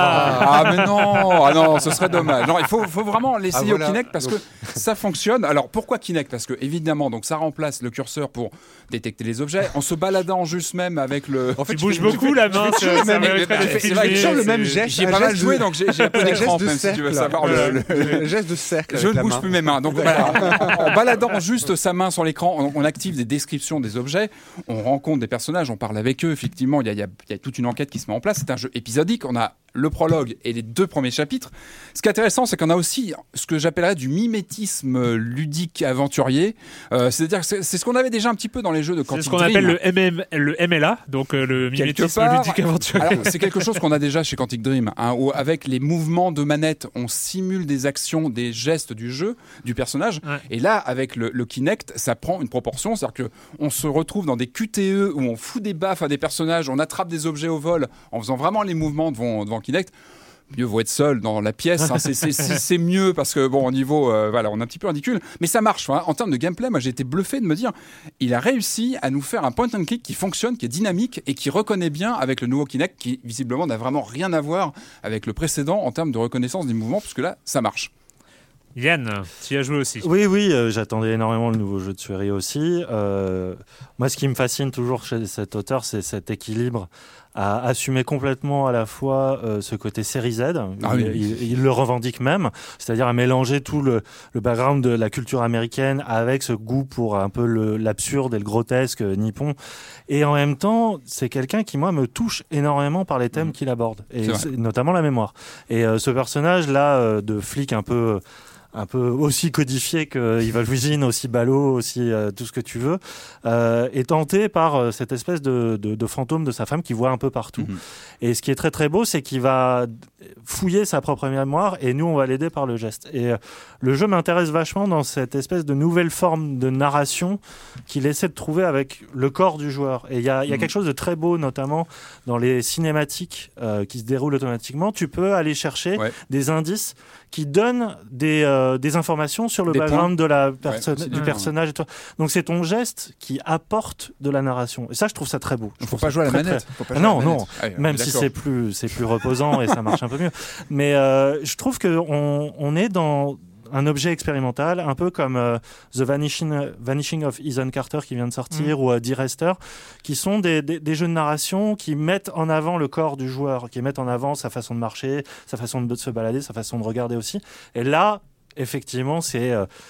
S1: Ah,
S4: Ah mais non, ah non, ce serait dommage. Non, il faut, faut vraiment l'essayer
S6: Ah, voilà.
S4: au Kinect parce que ça fonctionne. Alors pourquoi Kinect? Parce que évidemment, donc ça remplace le curseur pour détecter les objets. En se baladant juste même avec le.
S6: En fait,
S1: tu
S6: tu
S1: bouges
S6: fais-
S1: beaucoup
S6: tu fais-
S1: la
S6: tu
S1: main.
S6: fais toujours
S1: ça-
S6: le
S1: ça
S6: même-
S1: mériterait d'être
S4: c'est
S1: filmé,
S6: vrai que toujours le
S1: c'est-
S6: même geste.
S4: J'ai
S6: un
S4: pas mal
S6: geste
S4: joué,
S6: de-
S4: donc j'ai, j'ai un peu
S6: un
S4: d'écran,
S6: geste de
S4: même si tu veux
S6: cercle.
S4: savoir
S6: Voilà.
S4: le- le-
S6: Un geste de cercle.
S4: Je
S6: avec
S4: ne
S6: la
S4: bouge
S6: main.
S4: plus mes mains. Donc voilà, en, en baladant juste sa main sur l'écran, on, on active des descriptions des objets, on rencontre des personnages, on parle avec eux. Effectivement, il y a, il y a- il y a toute une enquête qui se met en place. C'est un jeu épisodique. On a le prologue et les deux premiers chapitres. Ce qui est intéressant, c'est qu'on a aussi ce que j'appellerais du mimétisme ludique aventurier. Euh, c'est-à-dire que c'est, c'est ce qu'on avait déjà un petit peu dans les jeux de
S1: C'est
S4: Quantic
S1: ce qu'on
S4: Dream.
S1: appelle le, M M, le M L A, donc euh, le
S4: Quelque
S1: mimétisme
S4: part.
S1: ludique aventurier.
S4: Alors, c'est quelque chose qu'on a déjà chez Quantic Dream, hein, où avec les mouvements de manette, on simule des actions, des gestes du jeu, du personnage.
S1: Ouais.
S4: Et là, avec le, le Kinect, ça prend une proportion, c'est-à-dire que on se retrouve dans des Q T E où on fout des baffes à des personnages, on attrape des objets au vol en faisant vraiment les mouvements devant, devant Kinect. Mieux vaut être seul dans la pièce, hein. c'est, c'est, c'est, c'est mieux parce que bon au niveau, euh, voilà, on est un petit peu ridicule, mais ça marche. Hein. En termes de gameplay, moi j'ai été bluffé de me dire, il a réussi à nous faire un point and click qui fonctionne, qui est dynamique et qui reconnaît bien avec le nouveau Kinect, qui visiblement n'a vraiment rien à voir avec le précédent en termes de reconnaissance des mouvements, puisque là, ça marche.
S1: Yann, tu y as joué aussi.
S5: Oui, oui, euh, j'attendais énormément le nouveau jeu de Swery aussi. Euh, moi, ce qui me fascine toujours chez cet auteur, c'est cet équilibre à assumer complètement à la fois euh, ce côté série Z,
S4: Ah
S5: il,
S4: oui.
S5: il- il le revendique même, c'est-à-dire à mélanger tout le, le background de la culture américaine avec ce goût pour un peu le, l'absurde et le grotesque nippon. Et en même temps, c'est quelqu'un qui, moi, me touche énormément par les thèmes
S4: Mmh.
S5: qu'il aborde, et
S4: C'est vrai.
S5: c'est- notamment la mémoire. Et euh, ce personnage-là euh, de flic un peu... un peu aussi codifié que Evilwithin, aussi ballot, aussi euh, tout ce que tu veux, euh, est tenté par euh, cette espèce de, de, de fantôme de sa femme qu'il voit un peu partout.
S4: Mhm.
S5: Et ce qui est très très beau, c'est qu'il va fouiller sa propre mémoire et nous on va l'aider par le geste. Et euh, le jeu m'intéresse vachement dans cette espèce de nouvelle forme de narration qu'il essaie de trouver avec le corps du joueur. Et il y a, il y a
S4: Mhm.
S5: quelque chose de très beau, notamment dans les cinématiques euh, qui se déroulent automatiquement. Tu peux aller chercher
S4: Ouais.
S5: des indices qui donnent des, euh, des informations sur le
S4: Des
S5: background de la perso-
S4: Ouais, c'est
S5: du
S4: bien.
S5: personnage et tout. Donc c'est ton geste qui apporte de la narration. Et ça, je trouve ça très beau. Je
S4: Faut
S5: trouve
S4: pas
S5: ça
S4: jouer à la
S5: très,
S4: manette.
S5: très-
S4: Faut pas
S5: Ah
S4: jouer à
S5: non,
S4: la
S5: non.
S4: manette. Ah oui, on
S5: Même
S4: est
S5: si
S4: d'accord.
S5: c'est plus, c'est plus reposant et ça marche un peu mieux. Mais euh, je trouve qu'on on est dans un objet expérimental, un peu comme euh, The Vanishing, Vanishing of Ethan Carter qui vient de sortir,
S1: Mm.
S5: ou euh, Dear Esther, qui sont des, des, des jeux de narration qui mettent en avant le corps du joueur, qui mettent en avant sa façon de marcher, sa façon de se balader, sa façon de regarder aussi. Et là, effectivement, c'est... euh,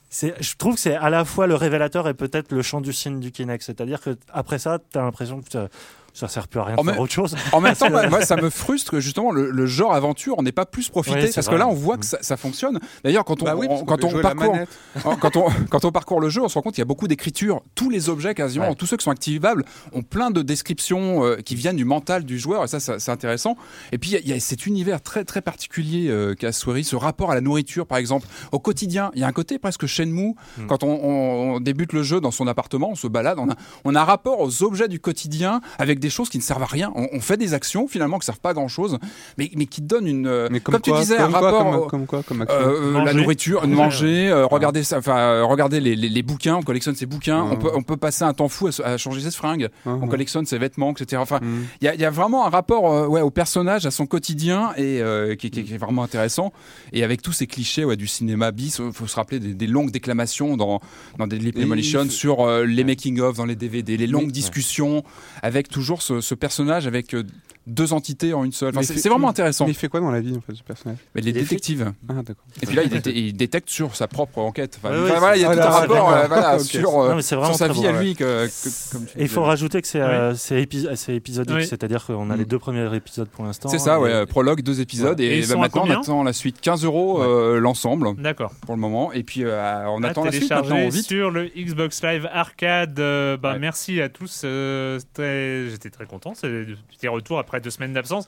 S5: c'est, je trouve que c'est à la fois le révélateur et peut-être le champ du signe du Kinect. C'est-à-dire que après ça, t'as l'impression que t'as, ça sert plus à rien de
S4: en
S5: faire
S4: même,
S5: autre chose.
S4: En même temps, moi, ça me frustre que justement le, le genre aventure, on n'ait pas plus profité,
S5: oui,
S4: parce
S5: vrai.
S4: que là, on voit que ça, ça fonctionne. D'ailleurs, quand on,
S6: bah oui,
S4: on quand on parcourt, quand on quand on parcourt le jeu, on se rend compte qu'il y a beaucoup d'écriture. Tous les objets, quasiment, ouais. tous ceux qui sont activables, ont plein de descriptions euh, qui viennent du mental du joueur, et ça, ça c'est intéressant. Et puis, il y, y a cet univers très très particulier euh, qu'a Swery, ce rapport à la nourriture, par exemple, au quotidien. Il y a un côté presque Shenmue. Mm. Quand on, on, on débute le jeu dans son appartement, on se balade, on a on a un rapport aux objets du quotidien avec des choses qui ne servent à rien. On, on fait des actions finalement qui servent pas à grand chose, mais, mais qui donnent une.
S6: Mais comme,
S4: comme
S6: quoi,
S4: tu disais,
S6: comme
S4: un
S6: quoi,
S4: rapport.
S6: Comme, comme quoi, comme action.
S4: Euh, la nourriture, manger, euh, regarder ça, enfin, euh, regarder les, les, les bouquins. On collectionne ses bouquins.
S6: Mmh.
S4: On peut, on peut passer un temps fou à, à changer ses fringues. Mmh. On collectionne ses vêtements, et cetera. Enfin, il mmh. y, a, y a vraiment un rapport, euh, ouais, au personnage, à son quotidien, et euh, qui, qui, qui est vraiment intéressant. Et avec tous ces clichés, ouais, du cinéma bis, il faut se rappeler des, des longues déclamations dans dans Deadly Premonition faut... sur euh, les making of dans les D V D, les longues oui, discussions ouais. avec toujours ce, ce personnage avec euh, deux entités en une seule. Enfin, c'est, fait, c'est vraiment intéressant.
S6: Mais il fait quoi dans la vie, en fait, ce personnage?
S4: Mais les détectives.
S6: Ah, d'accord.
S4: Et puis là, il, dé- il détecte sur sa propre enquête. Enfin,
S5: oui,
S4: enfin,
S5: oui,
S4: voilà, il y a
S5: tout
S4: tout un rapport euh, voilà,
S5: okay.
S4: sur, euh,
S5: non,
S4: sur sa vie bon, à lui. Que, que, comme
S5: et il faut rajouter que c'est,
S4: oui.
S5: euh, c'est, épi- c'est épisodique, oui. c'est-à-dire qu'on a mmh. les deux premiers épisodes pour l'instant.
S4: C'est ça,
S5: et...
S4: ouais. Prologue, deux épisodes. Ouais. Et, et bah, maintenant, on attend la suite. quinze euros euh, l'ensemble.
S1: D'accord.
S4: Pour le moment. Et puis, euh, on
S1: à
S4: attend la suite. Maintenant, vite.
S1: Sur le Xbox Live Arcade. Euh, bah, ouais. Merci à tous. Euh, très... J'étais très content. C'est des petits retours après deux semaines d'absence.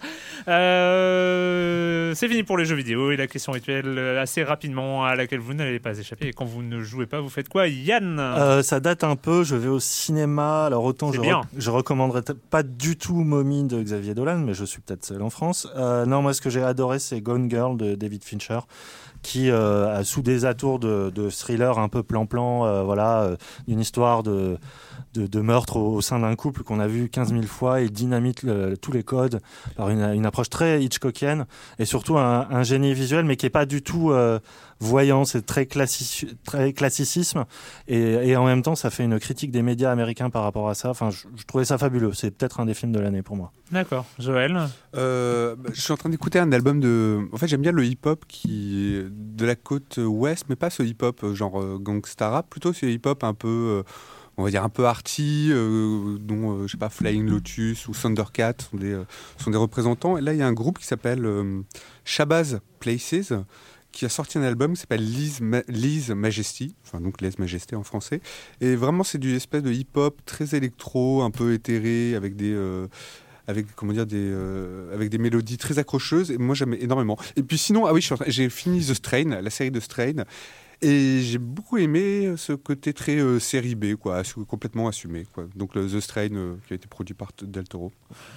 S1: Euh, c'est fini pour les jeux vidéo et la question rituelle assez rapidement à laquelle vous n'allez pas échapper. Et quand vous ne jouez pas, vous faites quoi, Yann?
S5: euh, Ça date un peu. Je vais au cinéma. Alors autant je, re- je recommanderais t- pas du tout Mommy de Xavier Dolan, mais je suis peut-être seul en France. Euh, non, moi ce que j'ai adoré, c'est Gone Girl de David Fincher, qui euh, sous des atours de, de thriller un peu plan-plan, euh, voilà, euh, une histoire de De, de meurtre au, au sein d'un couple qu'on a vu quinze mille fois. Il dynamite le, tous les codes par une, une approche très Hitchcockienne et surtout un, un génie visuel, mais qui n'est pas du tout euh, voyant. C'est très, classi- très classicisme et, et en même temps ça fait une critique des médias américains par rapport à ça. Enfin, je, je trouvais ça fabuleux. C'est peut-être un des films de l'année pour moi.
S1: Joël. Joël
S6: euh, Je suis en train d'écouter un album de... En fait, j'aime bien le hip-hop qui est de la côte ouest, mais pas ce hip-hop genre euh, gangsta rap, plutôt ce hip-hop un peu... Euh, on va dire un peu arty, euh, dont euh, je sais pas, Flying Lotus ou Thundercat sont des, euh, sont des représentants. Et là, il y a un groupe qui s'appelle euh, Shabazz Places, qui a sorti un album qui s'appelle Lise, Ma- Lise Majesty, enfin donc Lise Majesté en français. Et vraiment, c'est du espèce de hip-hop très électro, un peu éthéré, avec des... Euh, avec comment dire des euh, avec des mélodies très accrocheuses, et moi j'aime énormément. Et puis sinon, ah oui, je suis en train, j'ai fini The Strain, la série de Strain. Et j'ai beaucoup aimé ce côté très euh, série B, quoi, assu- complètement assumé, quoi. Donc le The Strain euh, qui a été produit par Del Toro.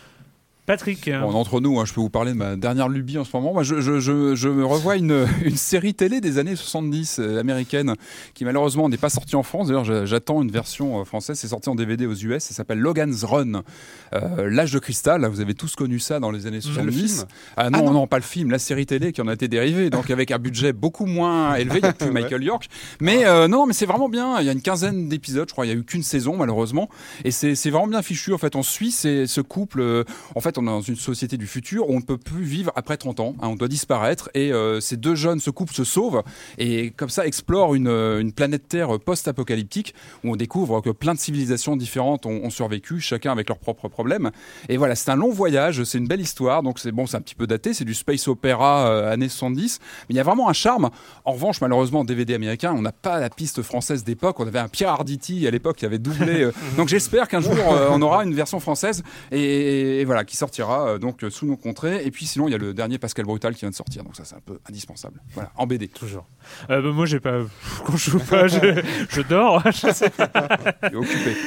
S1: Patrick.
S4: Bon, entre nous, hein, je peux vous parler de ma dernière lubie en ce moment. Moi, je, je, je, je me revois une, une série télé des années soixante-dix euh, américaine qui malheureusement n'est pas sortie en France. D'ailleurs, j'attends une version euh, française. C'est sorti en D V D aux U S. Ça s'appelle Logan's Run. Euh, L'âge de cristal. Vous avez tous connu ça dans les années soixante-dix. Ah non, ah non, non, pas le film. La série télé qui en a été dérivée. Donc avec un budget beaucoup moins élevé. Il n'y a plus Michael York. Mais euh, non, mais c'est vraiment bien. Il y a une quinzaine d'épisodes. Je crois. Il n'y a eu qu'une saison malheureusement. Et c'est, c'est vraiment bien fichu. En fait, on suit ces, ce couple. Euh, en fait, on est dans une société du futur où on ne peut plus vivre après trente ans, hein, on doit disparaître et euh, ces deux jeunes, ce couple se sauve et comme ça explore une, une planète Terre post-apocalyptique où on découvre que plein de civilisations différentes ont, ont survécu, chacun avec leurs propres problèmes. Et voilà, c'est un long voyage, c'est une belle histoire, donc c'est bon, c'est un petit peu daté, c'est du space opéra euh, années soixante-dix, mais il y a vraiment un charme. En revanche, malheureusement, en D V D américain, on n'a pas la piste française d'époque, on avait un Pierre Arditi à l'époque qui avait doublé, euh, donc j'espère qu'un jour euh, on aura une version française et, et voilà, qui sortira euh, donc sous nos contrées. Et puis sinon il y a le dernier Pascal Brutal qui vient de sortir, donc ça c'est un peu indispensable, voilà, en B D
S1: toujours. Euh, bah, moi j'ai pas quand je joue pas je, je dors. Je sais pas.
S4: Occupé.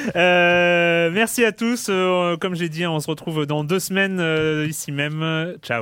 S1: Euh, merci à tous, euh, comme j'ai dit on se retrouve dans deux semaines euh, ici même. Ciao.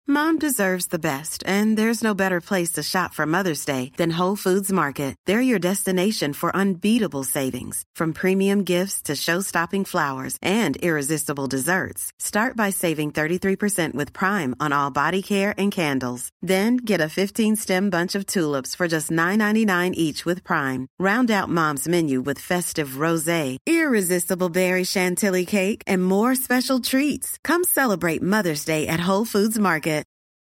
S13: Mom deserves the best, and there's no better place to shop for Mother's Day than Whole Foods Market. They're your destination for unbeatable savings, from premium gifts to show-stopping flowers and irresistible desserts. Start by saving thirty-three percent with Prime on all body care and candles. Then get a fifteen-stem bunch of tulips for just nine ninety-nine each with Prime. Round out Mom's menu with festive rosé, irresistible berry chantilly cake, and more special treats. Come celebrate Mother's Day at Whole Foods Market.